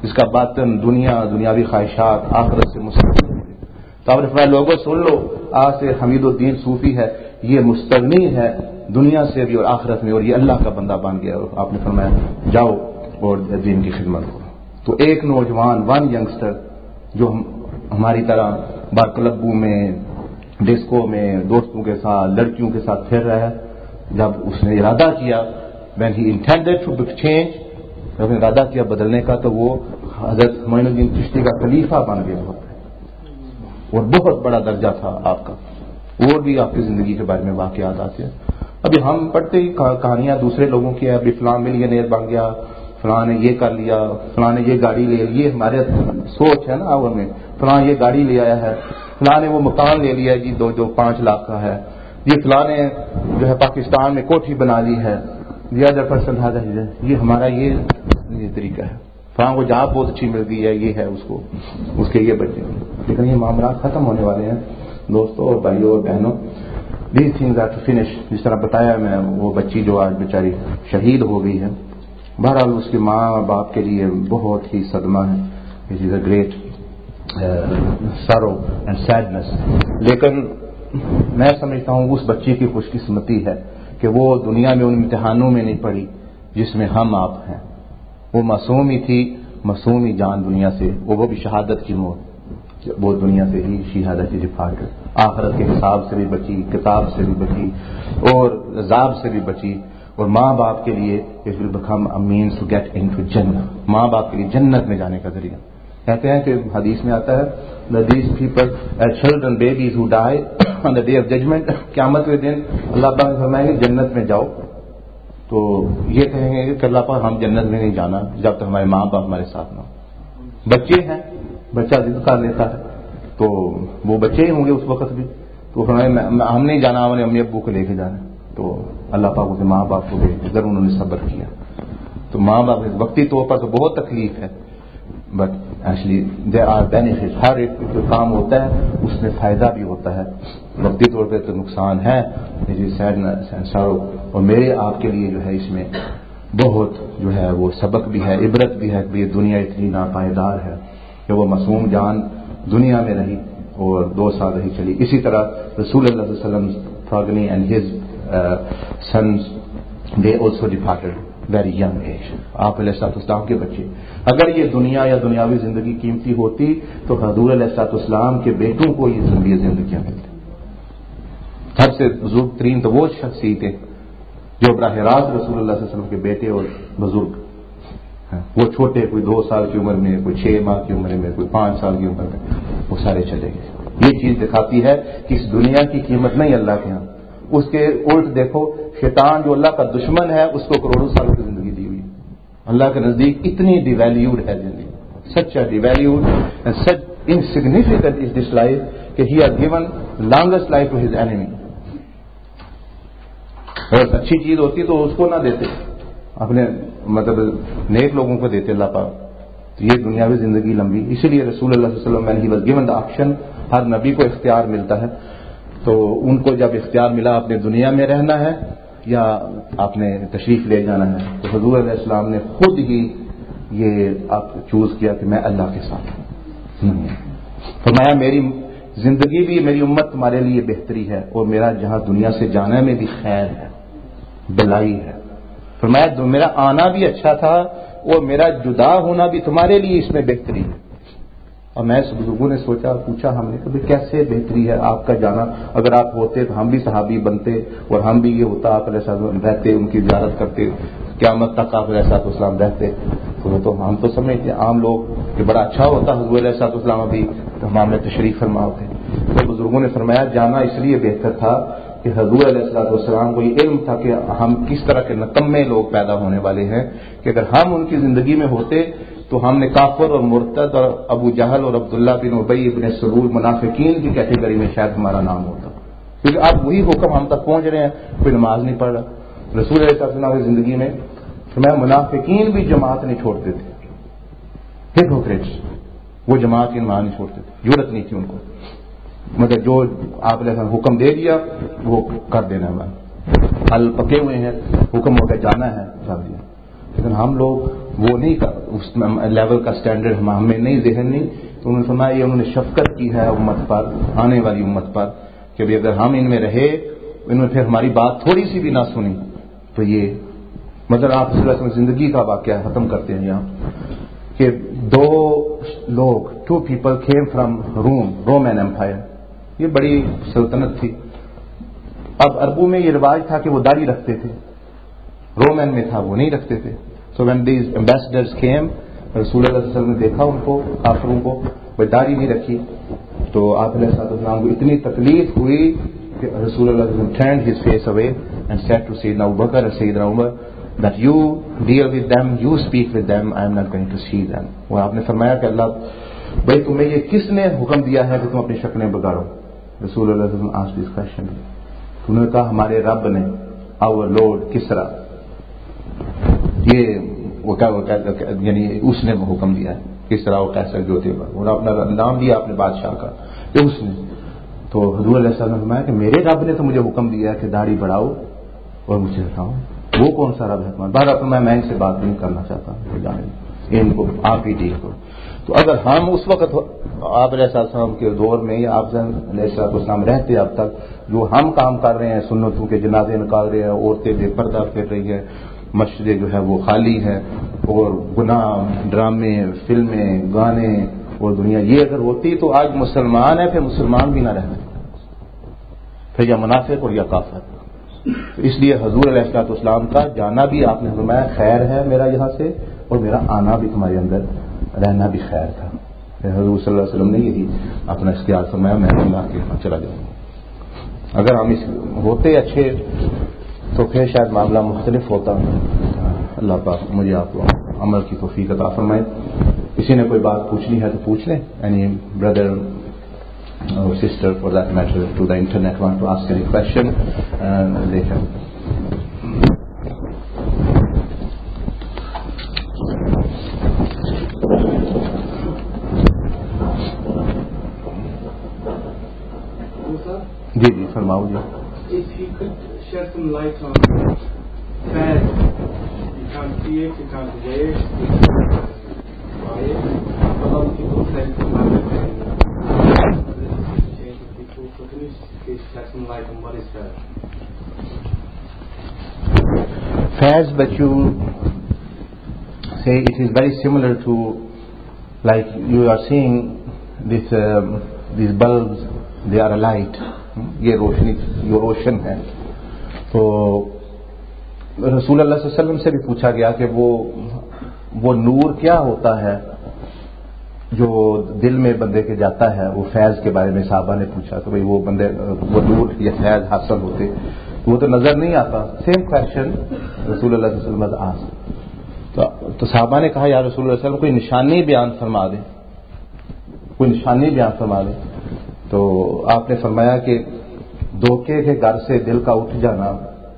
اس کا باطن دنیا دنیاوی خواہشات آخرت سے مستغنی ہے. تو آپ نے فرمایا لوگوں سن لو، آج سے حمید الدین صوفی ہے یہ مستغنی ہے دنیا سے بھی اور آخرت میں، اور یہ اللہ کا بندہ بن گیا. اور آپ نے فرمایا جاؤ اور دین کی خدمت کرو. تو ایک نوجوان ون ینگسٹر جو ہم ہماری طرح بار کلبوں میں ڈسکو میں دوستوں کے ساتھ لڑکیوں کے ساتھ پھر رہا ہے، جب اس نے ارادہ کیا when he intended to change، جب نے ارادہ کیا بدلنے کا، تو وہ حضرت معین الدین چشتی کا خلیفہ بن گیا ہوتا ہے، اور بہت بڑا درجہ تھا آپ کا. اور بھی آپ کی زندگی کے بارے میں واقعات آتے ہیں. ابھی ہم پڑھتے ہی کہانیاں دوسرے لوگوں کی ہیں، ابھی فلاں ملینئر بن گیا، فلاں نے یہ کر لیا، فلاں نے یہ گاڑی لے لی. یہ ہمارے سوچ ہے نا آور میں، فلاں یہ گاڑی لے آیا ہے، فلاں نے وہ مکان لے لیا جی دو جو پانچ لاکھ کا ہے، یہ فلاں نے جو ہے پاکستان میں کوٹھی بنا لی ہے، یہ ادر پرسن ہے. یہ ہمارا یہ یہ طریقہ ہے. فلاں کو جاب بہت اچھی مل گئی ہے، یہ ہے اس کو اس کے یہ بچے. لیکن یہ معاملات ختم ہونے والے ہیں دوستوں اور بھائیوں اور بہنوں. These things are to finish. جس طرح بتایا میں وہ بچی جو آج بیچاری شہید ہو گئی ہے، بہرحال اس کے ماں باپ کے لیے بہت ہی صدمہ ہے. It is a great sorrow and sadness. لیکن میں سمجھتا ہوں اس بچی کی خوش قسمتی ہے کہ وہ دنیا میں ان امتحانوں میں نہیں پڑی جس میں ہم آپ ہیں. وہ معصوم ہی تھی، معصوم ہی جان دنیا سے، وہ بھی شہادت کی موت، وہ دنیا سے ہی شہادت کی ڈپارٹر، آخرت کے حساب سے بھی بچی، کتاب سے بھی بچی اور عذاب سے بھی بچی. اور ماں باپ کے لیے it will become a means to get into جنت. ماں باپ کے لیے جنت میں جانے کا ذریعہ. کہتے ہیں کہ حدیث میں آتا ہے that these people are children babies who die on the day of judgment. قیامت کے دن اللہ پاک نے فرمایا کہ جنت میں جاؤ، تو یہ کہیں گے کہ اللہ پاک ہم جنت میں نہیں جانا جب تک ہمارے ماں باپ ہمارے ساتھ نہ ہو. بچے ہیں، بچہ ضد کر لیتا ہے تو وہ بچے ہی ہوں گے اس وقت بھی. تو فرمایا ہم نہیں جانا، ہمارے امی ابو کو لے کے جانا. تو اللہ پاک اسے ماں باپ کو بھیج ضرور انہوں نے صبر کیا. تو ماں باپ وقتی طور پر تو بہت تکلیف ہے، but actually there are benefit. ہر ایک جو کام ہوتا ہے اس میں فائدہ بھی ہوتا ہے. وقتی طور پہ تو نقصان ہے سارو، اور میرے آپ کے لیے جو ہے اس میں بہت جو ہے وہ سبق بھی ہے، عبرت بھی ہے کہ یہ دنیا اتنی ناپائیدار ہے کہ وہ معصوم جان دنیا میں رہی اور دو سال رہی چلی. اسی طرح رسول اللہ صلی اللہ علیہ وسلم فاغنی and his sons they also departed very young age. آپ علیہ الصلوۃ والسلام کے بچے. اگر یہ دنیا یا دنیاوی زندگی قیمتی ہوتی تو حضور علیہ الصلوۃ والسلام کے بیٹوں کو یہ زندگی زندگیاں ملتی. سب سے بزرگ ترین تو وہ شخص ہی تھے جو براہ راست رسول اللہ صلی اللہ علیہ وسلم کے بیٹے اور بزرگ. وہ چھوٹے، کوئی دو سال کی عمر میں، کوئی چھ ماہ کی عمر میں، کوئی پانچ سال کی عمر میں، وہ سارے چلے گئے. یہ چیز دکھاتی ہے کہ اس دنیا کی قیمت نہیں اللہ کے ہاں. اس کے الٹ دیکھو، شیطان جو اللہ کا دشمن ہے اس کو کروڑوں سالوں کی زندگی دی ہوئی. اللہ کے نزدیک اتنی ڈیویلیوڈ ہے زندگی، such a devalued and such insignificant is this life that he has given longest life to his enemy. اگر اچھی چیز ہوتی تو اس کو نہ دیتے، اپنے مطلب نیک لوگوں کو دیتے اللہ پاک. تو یہ دنیاوی زندگی لمبی، اسی لیے رسول اللہ صلی اللہ علیہ وسلم he was given the option. ہر نبی کو اختیار ملتا ہے، تو ان کو جب اختیار ملا اپنے دنیا میں رہنا ہے یا آپ نے تشریف لے جانا ہے، تو حضور علیہ السلام نے خود ہی یہ آپ چوز کیا کہ میں اللہ کے ساتھ ہوں. فرمایا میری زندگی بھی، میری امت تمہارے لیے بہتری ہے، اور میرا جہاں دنیا سے جانا میں بھی خیر ہے، بلائی ہے. فرمایا میرا آنا بھی اچھا تھا اور میرا جدا ہونا بھی تمہارے لیے اس میں بہتری ہے. اور میں بزرگوں نے سوچا، پوچھا ہم نے کہ کیسے بہتری ہے آپ کا جانا؟ اگر آپ ہوتے تو ہم بھی صحابی بنتے اور ہم بھی یہ ہوتا، آپ علیہ السلام رہتے، ان کی زیارت کرتے، قیامت تک آپ علیہ السلام رہتے. تو تو ہم تو سمجھتے عام لوگ کہ بڑا اچھا ہوتا حضور علیہ السلام ابھی تو ہم نے تشریف فرما ہوتے. تو بزرگوں نے فرمایا جانا اس لیے بہتر تھا کہ حضور علیہ السلام کو یہ علم تھا کہ ہم کس طرح کے نکمے لوگ پیدا ہونے والے ہیں، کہ اگر ہم ان کی زندگی میں ہوتے تو ہم نے کافر اور مرتد اور ابو جہل اور عبداللہ بن ابی بن سلول منافقین کی کیٹیگری میں شاید ہمارا نام ہوتا. کیونکہ اب وہی حکم ہم تک پہنچ رہے ہیں، کوئی نماز نہیں پڑھ رہا. رسول علیہ السلام کی زندگی میں فرمایا منافقین بھی جماعت نہیں چھوڑتے تھے، ہپوکریٹس، وہ جماعت کی نماز نہیں چھوڑتے تھے، ضرورت نہیں تھی ان کو. مگر جو آپ نے حکم دے دیا وہ کر دینا ہے، حل پکے ہوئے ہیں، حکم ہو کے جانا ہے چل دیا. لیکن ہم لوگ وہ نہیں کا اس لیول کا اسٹینڈرڈ ہمیں نہیں، ذہن نہیں. تو انہوں نے فرمایا یہ انہوں نے شفقت کی ہے امت پر، آنے والی امت پر، کہ بھی اگر ہم ان میں رہے، ان میں پھر ہماری بات تھوڑی سی بھی نہ سنی تو یہ مطلب آپ صلی اللہ علیہ وسلم زندگی کا واقعہ ختم کرتے ہیں یہاں کہ دو لوگ، two people came from Rome, Roman Empire, یہ بڑی سلطنت تھی. اب عربوں میں یہ رواج تھا کہ وہ داڑھی رکھتے تھے، رومن میں تھا وہ نہیں رکھتے تھے. So when these ambassadors came, رسول اللہ صلی اللہ علیہ وسلم نے دیکھا ان کو، کافروں کو، وہ داڑھی نہیں رکھی، تو آپ علیہ السلام کو اتنی تکلیف ہوئی کہ رسول اللہ صلی اللہ علیہ وسلم turned his face away and said to Sayyidina Abu Bakr and Sayyidina Umar that you deal with them, you speak with them, I am not going to see them. وہ آپ نے فرمایا کہ اللہ بھائی تمہیں یہ کس نے حکم دیا ہے کہ تم اپنی شکلیں بگاڑو؟ رسول اللہ صلی اللہ علیہ وسلم asked this question. انہوں نے کہا ہمارے رب نے، our Lord کسرا، یہ وہ کیا یعنی اس نے حکم دیا ہے، کسرا وہ کیسر جو تھے، انہوں نے اپنا نام دیا اپنے بادشاہ کا کہ اس نے. تو حضور علیہ السلام نے فرمایا کہ میرے رب نے تو مجھے حکم دیا ہے کہ داڑھی بڑھاؤ اور مجھے ہٹاؤ. وہ کون سا رب ہے تمہارا؟ بار اپنا میں میں ان سے بات نہیں کرنا چاہتا، ان کو آپ ہی ڈیل کرو. تو اگر ہم اس وقت آپ علیہ السلام کے دور میں یا آپ علیہ السلام رہتے اب تک، جو ہم کام کر رہے ہیں، سنتوں کے جنازے نکال رہے ہیں، عورتیں بے پردہ پھر رہی ہے، مسجدیں جو ہے وہ خالی ہے، اور گناہ، ڈرامے، فلمیں، گانے اور دنیا یہ اگر ہوتی تو آج مسلمان ہے، پھر مسلمان بھی نہ رہتے، پھر یا منافق اور یا کافر. تو اس لیے حضور علیہ الصلوۃ والسلام کا جانا بھی آپ نے فرمایا خیر ہے میرا یہاں سے، اور میرا آنا بھی تمہارے اندر رہنا بھی خیر تھا. حضور صلی اللہ علیہ وسلم نے یہی اپنا اختیار فرمایا، میں اللہ کے یہاں چلا جاؤں. اگر ہم اس ہوتے اچھے تو پھر شاید معاملہ مختلف ہوتا. اللہ پاک مجھے آپ کو عمل کی توفیق عطا فرمائے. کسی نے کوئی بات پوچھنی ہے تو پوچھ لیں. Any brother or sister for that matter to the internet want to ask any question, uh, they can. جی جی فرماؤ جی. If you could shed some light on fast, you can't see it, you can't wear it, you can't buy it. A lot of people say it's a so can you please shed some light on what is that? Faiz, but you say it is very similar to, like you are seeing this, um, these bulbs, they are a light. یہ روشنی یہ روشن ہے. تو رسول اللہ صلی اللہ علیہ وسلم سے بھی پوچھا گیا کہ وہ وہ نور کیا ہوتا ہے جو دل میں بندے کے جاتا ہے. وہ فیض کے بارے میں صحابہ نے پوچھا تو بھئی وہ بندے وہ نور یا فیض حاصل ہوتے وہ تو نظر نہیں آتا. سیم کویشچن رسول اللہ صلی اللہ علیہ وسلم آس. تو صحابہ نے کہا یا رسول اللہ صلی اللہ علیہ وسلم کوئی نشانی بیان فرما دیں، کوئی نشانی بیان فرما دیں. تو آپ نے فرمایا کہ دھوکے کے گھر سے دل کا اٹھ جانا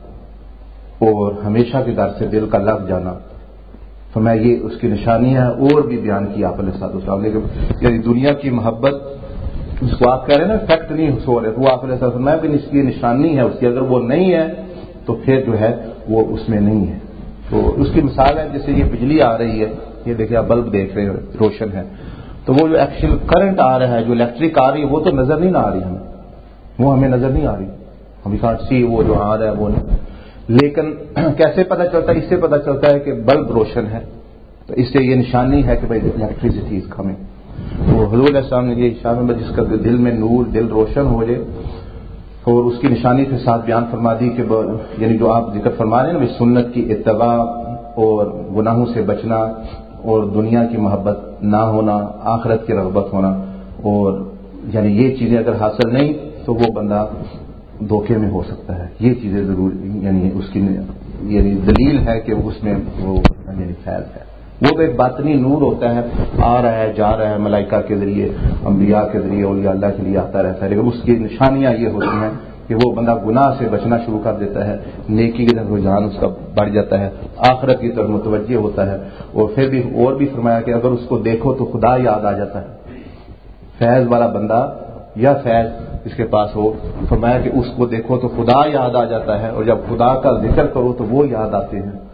اور ہمیشہ کے گھر سے دل کا لگ جانا، فرمایا یہ اس کی نشانی ہے. اور بھی بیان کیا آپ علیہ الصلوۃ والسلام نے کہ یعنی دنیا کی محبت جس کو آپ کہہ رہے ہیں نا فیکٹ نہیں ہو رہے، وہ آپ علیہ الصلوۃ والسلام کہ اس کی نشانی ہے اس کی، اگر وہ نہیں ہے تو پھر جو ہے وہ اس میں نہیں ہے. تو اس کی مثال ہے جیسے یہ بجلی آ رہی ہے، یہ دیکھیں آپ بلب دیکھ رہے ہیں روشن ہے، تو وہ جو ایکچوئل کرنٹ آ رہا ہے جو الیکٹرک آ رہی ہے وہ تو نظر نہیں نہ آ رہی ہمیں، وہ ہمیں نظر نہیں آ رہی، ہم کانٹ سی وہ جو آ رہا ہے وہ نہیں. لیکن کیسے پتہ چلتا ہے؟ اس سے پتہ چلتا ہے کہ بلب روشن ہے تو اس سے یہ نشانی ہے کہ بھائی الیکٹریسٹی از کمنگ. وہ حضور علیہ السلام نے یہ اشارہ میں جس کا دل میں نور دل روشن ہو جائے اور اس کی نشانی کے ساتھ بیان فرما دی کہ یعنی جو آپ ذکر فرما رہے ہیں نا سنت کی اتباع اور گناہوں سے بچنا اور دنیا کی محبت نہ ہونا، آخرت کی رغبت ہونا، اور یعنی یہ چیزیں اگر حاصل نہیں تو وہ بندہ دھوکے میں ہو سکتا ہے. یہ چیزیں ضرور یعنی اس کی یعنی دلیل ہے کہ اس میں وہ یعنی خیر ہے. وہ تو ایک باطنی نور ہوتا ہے، آ رہا ہے جا رہا ہے ملائکہ کے ذریعے، انبیاء کے ذریعے، اولیاء اللہ کے لیے آتا رہتا ہے. لیکن اس کی نشانیاں یہ ہوتی ہیں کہ وہ بندہ گناہ سے بچنا شروع کر دیتا ہے، نیکی کی طرف رجحان اس کا بڑھ جاتا ہے، آخرت کی طرف متوجہ ہوتا ہے. اور پھر بھی اور بھی فرمایا کہ اگر اس کو دیکھو تو خدا یاد آ جاتا ہے. فیض والا بندہ یا فیض اس کے پاس ہو، فرمایا کہ اس کو دیکھو تو خدا یاد آ جاتا ہے، اور جب خدا کا ذکر کرو تو وہ یاد آتے ہیں.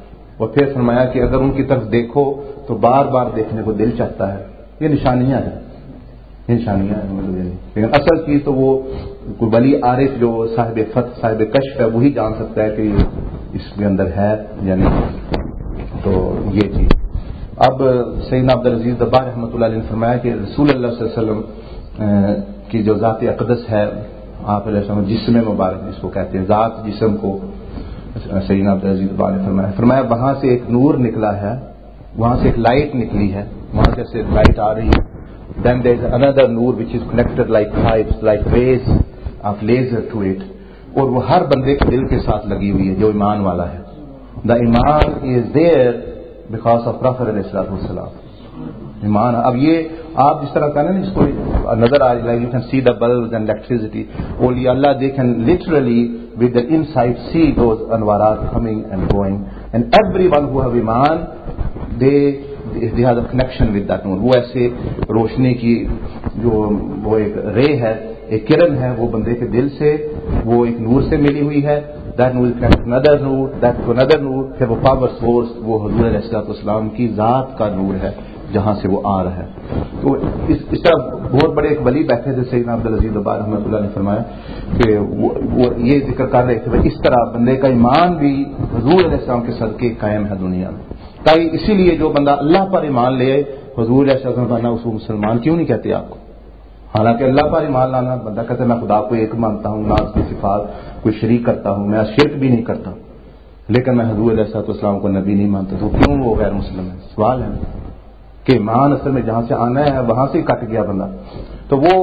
اور پھر فرمایا کہ اگر ان کی طرف دیکھو تو بار بار دیکھنے کو دل چاہتا ہے. یہ نشانیاں ہیں، یہ نشانیاں ہیں، لیکن اصل چیز تو وہ کوئی ولی عارف جو صاحب فتح صاحب کشف ہے وہی جان سکتا ہے کہ اس کے اندر ہے یا نہیں. تو یہ چیز. اب سیدنا عبدالعزیز دبار رحمۃ اللہ علیہ نے فرمایا کہ رسول اللہ صلی اللہ علیہ وسلم کی جو ذات اقدس ہے، آپ علیہ السلام جسم مبارک جس کو کہتے ہیں، ذات جسم کو سیدنا عبدالعزیز دبار نے فرمایا فرمایا وہاں سے ایک نور نکلا ہے، وہاں سے ایک لائٹ نکلی ہے، وہاں سے لائٹ آ رہی ہے. Then there is another nur which is connected like pipes, like rays of laser to it. اور وہ ہر بندے کے دل کے ساتھ لگی ہوئی ہے جو ایمان والا ہے. The iman is there because of Prophet علیہ الصلوۃ والسلام. ایمان. اب یہ آپ جس طرح کہنا نا جس کو نظر آ رہا ہے، you can see the bulbs and electricity. Only Allah they can literally with the insight see those anwarat coming and going. And everyone who have iman, they they have a connection with that nur. وہ ایسے روشنی کی جو وہ ایک رے ہے، ایک کرن ہے، وہ بندے کے دل سے وہ ایک نور سے ملی ہوئی ہے. that nur connects to another nur, that to another nur. پھر وہ پاور سورس وہ حضور علیہ الصلوۃ والسلام کی ذات کا نور ہے جہاں سے وہ آ رہا ہے. تو اس اس طرح بہت بڑے ایک ولی بیٹھے تھے سیدنا عبدالعزیز دبار رحمۃ اللہ نے فرمایا کہ وہ, وہ یہ ذکر کر رہے تھے اس طرح بندے کا ایمان بھی حضور علیہ السلام کے صدقے قائم ہے دنیا میں. تاکہ اسی لیے جو بندہ اللہ پر ایمان لے حضور علیہ السلام اس کو مسلمان کیوں نہیں کہتے آپ کو؟ حالانکہ اللہ پر ایمان لانا بندہ کہتے میں خدا کو ایک مانتا ہوں، نہ اس کی صفات کوئی شریک کرتا ہوں، میں شرک بھی نہیں کرتا، لیکن میں حضور علیہ السلام کو نبی نہیں مانتا، تو کیوں وہ غیر مسلم ہے؟ سوال ہے کہ ایمان اصل میں جہاں سے آنا ہے وہاں سے کٹ گیا بندہ. تو وہ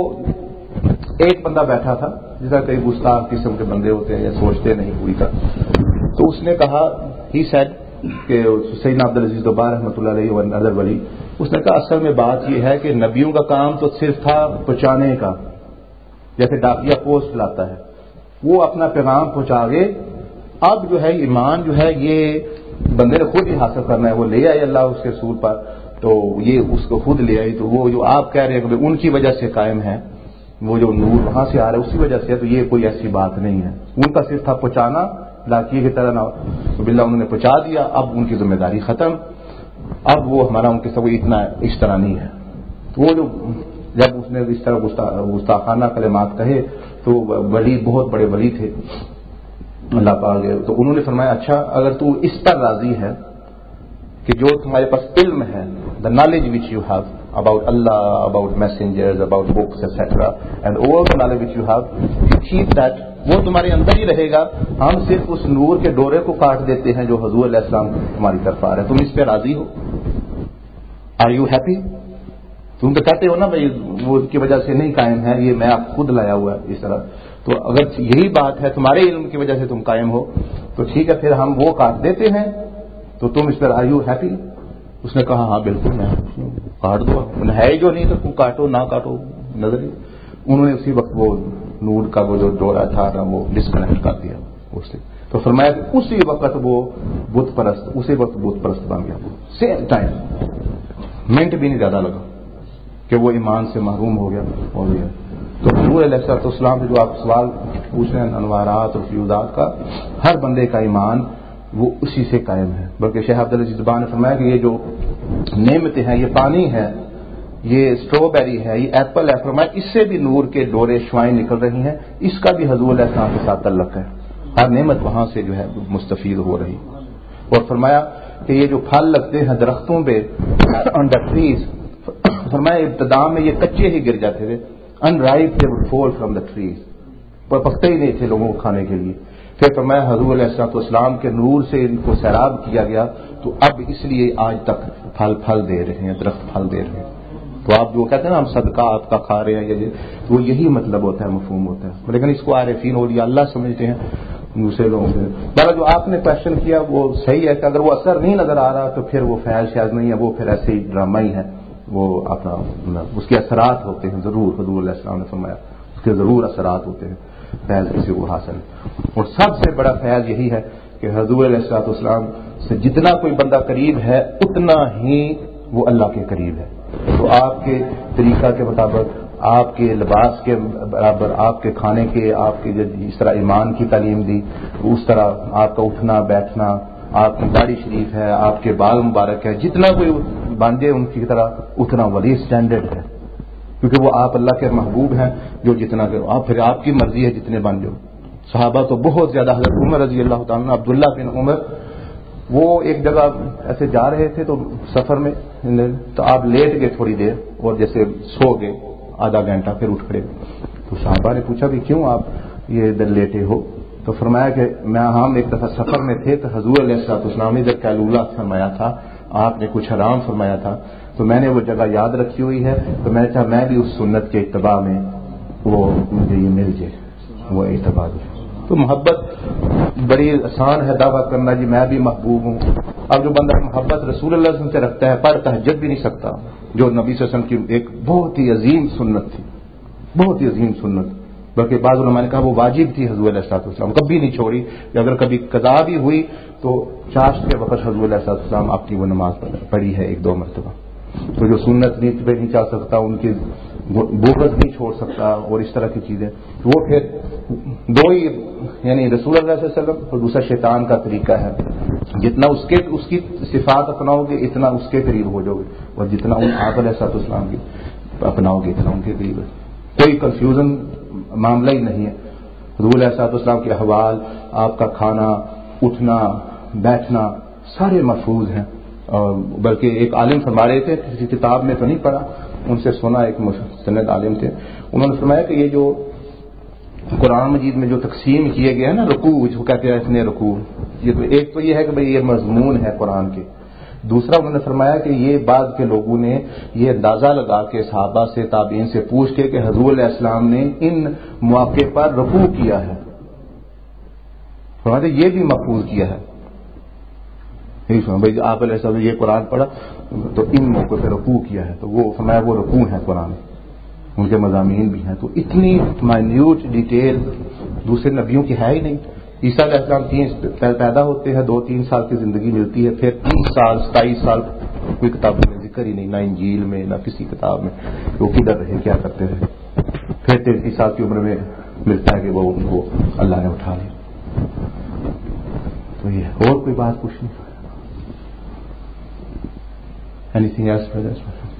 ایک بندہ بیٹھا تھا جیسا کئی گستاخ قسم کے بندے ہوتے ہیں یا سوچتے نہیں پوری طرح. تو اس نے کہا ہی سیڈ کہ سیدنا عبدالعزیز دبار رحمۃ اللہ علیہ و ادر ولی، اس نے کہا اصل میں بات یہ ہے کہ نبیوں کا کام تو صرف تھا پہنچانے کا، جیسے ڈاکیا پوسٹ لاتا ہے، وہ اپنا پیغام پہنچا گئے. اب جو ہے ایمان جو ہے یہ بندے نے خود ہی حاصل کرنا ہے. وہ لے آئے اللہ اس کے رسول پر، تو یہ اس کو خود لے آئی. تو وہ جو آپ کہہ رہے ہیں کہ ان کی وجہ سے قائم ہے، وہ جو نور وہاں سے آ رہا ہے اسی وجہ سے، تو یہ کوئی ایسی بات نہیں ہے. ان کا صرف تھا پہنچانا، لاکیے کی طرح نہ تو باللہ انہوں نے پہنچا دیا. اب ان کی ذمہ داری ختم، اب وہ ہمارا ان کے سب اتنا اس طرح نہیں ہے. تو وہ جو جب اس نے اس طرح گستاخانہ کلمات کہے تو ولی بہت بڑے ولی تھے اللہ پاک، تو انہوں نے فرمایا اچھا اگر تو اس پر راضی ہے کہ جو تمہارے پاس علم ہے، the knowledge which you have about Allah, about messengers, about books etcetera, and over the knowledge which you have, you keep that, وہ تمہارے اندر ہی رہے گا. ہم صرف اس نور کے ڈورے کو کاٹ دیتے ہیں جو حضور علیہ السلام تمہاری طرف آ رہا ہے. تم اس پہ راضی ہو؟ Are you happy? تم تو کہتے ہو نا بھائی وہ اس کی وجہ سے نہیں قائم ہے، یہ میں آپ خود لایا ہوا ہے اس طرح. تو اگر یہی بات ہے تمہارے علم کی وجہ سے تم قائم ہو تو ٹھیک ہے، پھر ہم وہ کاٹ دیتے ہیں. تو تم اس پر آر یو ہیپی؟ اس نے کہا ہاں بالکل میں کاٹ دو، ہے جو نہیں تو تم کاٹو نہ کاٹو نظر. انہوں نے اسی وقت وہ نور کا وہ جو ڈورا تھا نا وہ ڈسکنیکٹ کر دیا اس سے. تو فرمایا کہ اسی وقت وہ بت پرست اسی وقت بت پرست بن گیا. سیم ٹائم منٹ بھی نہیں زیادہ لگا کہ وہ ایمان سے محروم ہو گیا ہو گیا. تو حضور علیہ الصلوۃ والسلام سے جو آپ سوال پوچھ رہے ہیں انوارات اور فیوزات کا، ہر بندے کا ایمان وہ اسی سے قائم ہے. بلکہ شیخ عبدالعزیز دبان نے فرمایا کہ یہ جو نعمتیں ہیں، یہ پانی ہے، یہ اسٹرابیری ہے، یہ ایپل ہے، فرمایا اس سے بھی نور کے ڈورے شوائیں نکل رہی ہیں، اس کا بھی حضور علیہ السلام کے ساتھ تعلق ہے. ہر نعمت وہاں سے جو ہے مستفید ہو رہی. اور فرمایا کہ یہ جو پھل لگتے ہیں درختوں پہ آن دا ٹریز، فرمایا ابتدا میں یہ کچے ہی گر جاتے تھے، unripe they would fall from the trees, پر پکتے ہی نہیں تھے لوگوں کو کھانے کے لیے. پھر فرمایا حضور علیہ الصلوۃ والسلام کے نور سے ان کو سیراب کیا گیا تو اب اس لیے آج تک پھل پھل دے رہے ہیں، درخت پھل دے رہے ہیں. تو آپ جو کہتے ہیں نا ہم صدقہ آپ کا کھا رہے ہیں، تو وہ یہی مطلب ہوتا ہے، مفہوم ہوتا ہے. لیکن اس کو عارفین اولیاء اللہ سمجھتے ہیں دوسرے لوگوں سے. بہرحال جو آپ نے کوشچن کیا وہ صحیح ہے کہ اگر وہ اثر نہیں نظر آ رہا تو پھر وہ فیض شاید نہیں ہے، وہ پھر ایسے ہی ڈرامہ ہی ہے. وہ اپنا اس کے اثرات ہوتے ہیں ضرور، حضور علیہ السلام نے فرمایا اس کے ضرور اثرات ہوتے ہیں فیض کسی کو حاصل. اور سب سے بڑا فیض یہی ہے کہ حضور علیہ الصلوۃ والسلام سے جتنا کوئی بندہ قریب ہے اتنا ہی وہ اللہ کے قریب ہے. تو آپ کے طریقہ کے مطابق، آپ کے لباس کے برابر، آپ کے کھانے کے، آپ کے جس طرح ایمان کی تعلیم دی اس طرح آپ کا اٹھنا بیٹھنا، آپ کی داڑھی شریف ہے, آپ کے بال مبارک ہے, جتنا کوئی باندھے ان کی طرح اتنا ولی اسٹینڈرڈ ہے, کیونکہ وہ آپ اللہ کے محبوب ہیں. جو جتنا کرو آپ, پھر آپ کی مرضی ہے جتنے باندھے ہو. صحابہ تو بہت زیادہ, حضرت عمر رضی اللہ تعالیٰ, عبداللہ بن عمر, وہ ایک جگہ ایسے جا رہے تھے تو سفر میں, تو آپ لیٹ گئے تھوڑی دیر اور جیسے سو گئے آدھا گھنٹہ, پھر اٹھ کھڑے. تو صحابہ نے پوچھا کہ کیوں آپ یہ ادھر لیٹے ہو؟ تو فرمایا کہ میں ہم ایک دفعہ سفر میں تھے تو حضور علیہ الصلوۃ والسلام نے ادھر کیلولہ فرمایا تھا, آپ نے کچھ حرام فرمایا تھا, تو میں نے وہ جگہ یاد رکھی ہوئی ہے, تو میں نے چاہا میں بھی اس سنت کے اتباع میں وہ مجھے یہ مل جائے, وہ اتباع. تو محبت بڑی آسان ہے دعویٰ کرنا جی میں بھی محبوب ہوں. اب جو بندہ محبت رسول اللہ صلی اللہ علیہ وسلم سے رکھتا ہے پڑھ تہجد بھی نہیں سکتا, جو نبی صلی اللہ علیہ وسلم کی ایک بہت ہی عظیم سنت تھی, بہت ہی عظیم سنت, بلکہ بعض علماء نے کہا وہ واجب تھی حضور علیہ الصلوۃ والسلام کبھی نہیں چھوڑی, کہ اگر کبھی قضا بھی ہوئی تو چاشت کے وقت حضور علیہ الصلوۃ والسلام آپ کی وہ نماز پڑھی ہے ایک دو مرتبہ. تو جو سنت نیت پہ نہیں چاہ سکتا, ان کی بغض نہیں چھوڑ سکتا اور اس طرح کی چیزیں, وہ پھر دو ہی, یعنی رسول اللہ صلی اللہ علیہ وسلم اور دوسرا شیطان کا طریقہ ہے. جتنا اس کے اس کی صفات اپناؤ گے اتنا اس کے قریب ہو جاؤ گے, اور جتنا ان آپ علیہ الصلوۃ والسلام کی اپناؤ گے اتنا ان کے قریب ہے. کوئی کنفیوژن معاملہ ہی نہیں ہے. حضور علیہ الصلوۃ والسلام کے احوال, آپ کا کھانا, اٹھنا, بیٹھنا سارے محفوظ ہیں. اور بلکہ ایک عالم فرما رہے تھے, کسی کتاب میں تو نہیں پڑھا, ان سے سنا, ایک مستند عالم تھے, انہوں نے فرمایا کہ یہ جو قرآن مجید میں جو تقسیم کیے گئے ہیں نا رکوع, جو کہتے ہیں اتنے رکوع, یہ تو ایک تو یہ ہے کہ بھئی یہ مضمون ہے قرآن کے. دوسرا انہوں نے فرمایا کہ یہ بعض کے لوگوں نے یہ اندازہ لگا کے صحابہ سے تابعین سے پوچھ کے کہ حضور علیہ السلام نے ان مواقع پر رکوع کیا ہے, فرماتے یہ بھی محفوظ کیا ہے. بھائی آپ علیہ السلام نے یہ قرآن پڑھا تو ان موقع پہ رکوع کیا ہے, تو وہ فرمایا وہ رکوع ہے قرآن, ان کے مضامین بھی ہیں. تو اتنی مائنیوٹ ڈیٹیل دوسرے نبیوں کی ہے ہی نہیں. عیسیٰ علیہ السلام تین پیدا ہوتے ہیں, دو تین سال کی زندگی ملتی ہے, پھر تیس سال ستائیس سال کوئی کتابوں میں ذکر ہی نہیں, نہ انجیل میں نہ کسی کتاب میں. وہ کدھر رہے, کیا کرتے رہے. پھر تینتیس سال کی عمر میں ملتا ہے کہ وہ ان کو اللہ نے اٹھا لیا. تو یہ اور کوئی بات پوچھنی, اینی تھنگ ایلس فردر؟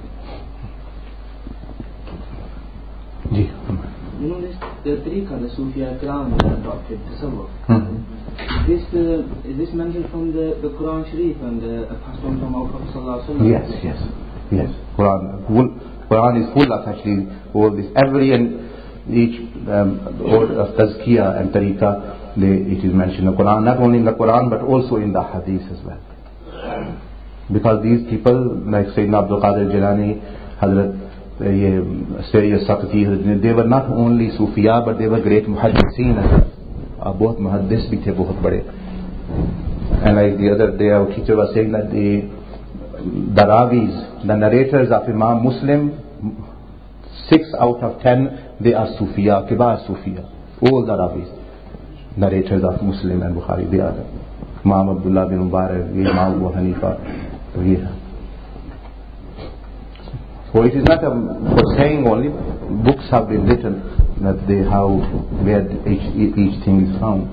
جی. You know this the tariqa the Sufiya Ikram adopted tasawwuf. Mm-hmm. This uh, is this mentioned from the, the Quran Sharif and the passed on from our Prophet Sallallahu Alaihi Wasallam? Yes, yes, yes. Quran, full, Quran is full of actually all this. Every and each um, order of tazkiyah and tariqa, they, it is mentioned in the Quran. Not only in the Quran but also in the Hadith as well. Because these people like Sayyidina Abdul Qadir Jilani, Hazrat یہ سید سقطی, they were not only صوفیاء but they were great محدثین, آپ بہت محدث بھی تھے, بہت بڑے. And like the other day our teacher was saying that the the ravis, the narrators of Imam Muslim, six out of ten they are صوفیاء, kibar صوفیاء. All the ravis, narrators of Muslim and Bukhari, they are Imam Abdullah bin Mubarak, Imam Abu Hanifa. تو یہ ہے. So it is not a, for saying only, books have been written that they how where each, each thing is found.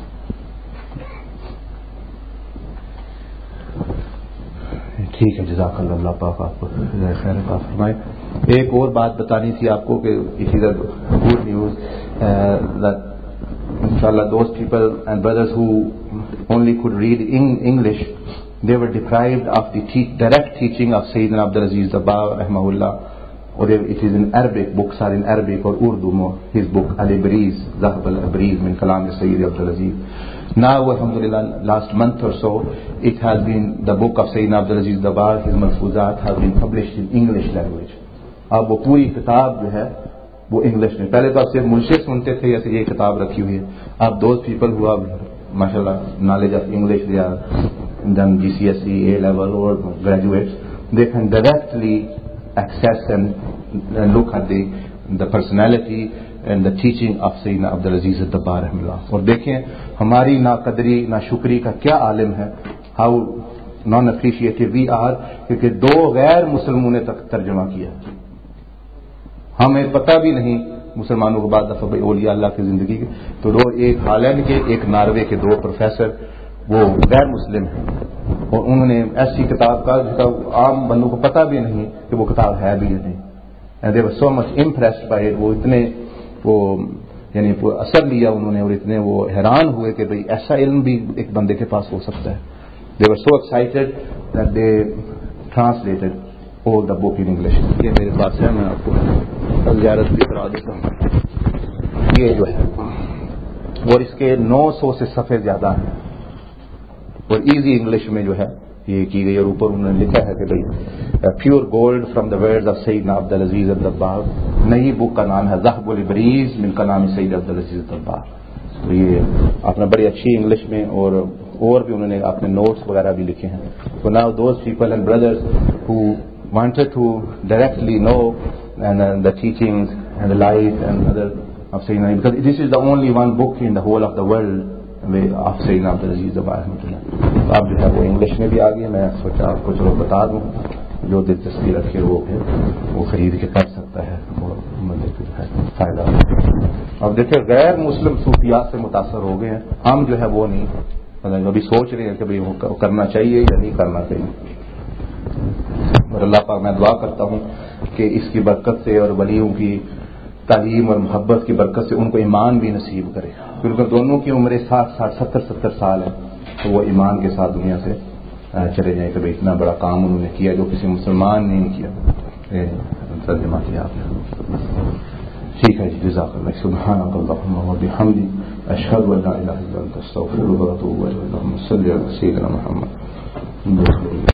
ٹھیک ہے, جزاک اللہ, اللہ پاک آپ کو خیر کا فرمائے. ایک اور بات بتانی تھی آپ کو کہ اسی طرح good news inshallah those people and brothers who only could read in English, they were deprived of the te- direct teaching of Sayyidina Abdul Aziz Dabbar rahimahullah, or it is in Arabic, books are in Arabic or Urdu more. His book Al-Ibriz, Zahab al-Ibriz min Kalam Sayyid Abdul Aziz. Now alhamdulillah, last month or so it has been, the book of Sayyidina Abdul Aziz Dabbar, his Malfuzat, has been published in English language. اب وہ پوری کتاب جو ہے وہ English میں, پہلے تو آپ صرف منشر سنتے تھے جیسے یہ کتاب رکھی ہوئی ہے. اب دوز پیپل ہوا ماشاء اللہ knowledge of English, they are done G C S E, A level or graduates, they can directly access and, and look at the the personality and the teaching of Sayyidina Abdul Aziz Dabbar rahimahullah. اور دیکھیں ہماری نا قدری نا شکری کا کیا عالم ہے, how non appreciative we are, کیونکہ دو غیر مسلموں نے تک ترجمہ کیا. ہمیں پتہ بھی نہیں مسلمانوں کے بعد دفعہ اولیاء اللہ کی زندگی کے, تو دو, ایک ہالینڈ کے ایک ناروے کے دو پروفیسر, وہ غیر مسلم ہیں اور انہوں نے ایسی کتاب کا جس کا عام بندوں کو پتہ بھی نہیں کہ وہ کتاب ہے بھی نہیں. And they were so much impressed by it. وہ اتنے وہ یعنی اثر لیا انہوں نے اور اتنے وہ حیران ہوئے کہ بھئی ایسا علم بھی ایک بندے کے پاس ہو سکتا ہے. They were so excited that they translated all the book in English. یہ میرے پاس ہے, میں آپ کو زیارت بھی کرا دیتا ہوں. یہ جو ہے اور اس کے نو سو سے صفحے زیادہ ہیں اور ایزی انگلش میں جو ہے یہ کی گئی. اور اوپر انہوں نے لکھا ہے کہ بھائی pure gold from the words of Sayyidina Abdul Aziz الدباغ. نئی بک کا نام ہے ذهب الابریز من کلام سید عبدالعزیز الدباغ. تو یہ اپنا بڑی اچھی انگلش میں اور اور بھی انہوں نے اپنے نوٹس وغیرہ بھی لکھے ہیں. تو now those people and brothers who wanted to directly know the teachings and the life and other of Sayyidina, because this is the only one book in the whole of the world of Sayyidina Abdulaziz Rahmatullah. تو آپ جو ہے وہ English میں بھی آ گئی. میں سوچا آپ کو چلو بتا دوں, جو دلچسپی رکھے وہ وہ خرید کے کر سکتا ہے, وہ مجھے جو ہے فائدہ. اب دیکھیں غیر مسلم صوفیات سے متاثر ہو گئے ہیں, ہم جو ہے وہ نہیں, مطلب ابھی سوچ رہے ہیں کہ بھائی وہ کرنا چاہیے یا نہیں کرنا چاہیے. اور اللہ پاک میں دعا کرتا ہوں کہ اس کی برکت سے اور ولیوں کی تعلیم اور محبت کی برکت سے ان کو ایمان بھی نصیب کرے, کیونکہ دونوں کی عمریں ساٹھ ساٹھ ستر ستر سال ہے. تو وہ ایمان کے ساتھ دنیا سے چلے جائیں کہ بھائی اتنا بڑا کام انہوں نے کیا جو کسی مسلمان نے نہیں کیا. ترجمہ کیا آپ نے, ٹھیک ہے جی. جزاک اللہ. سبحانک اللہم و بحمدک اشہد ان لا الہ الا انت استغفرک و اتوب الیک. اللہم صل علی سیدنا محمد.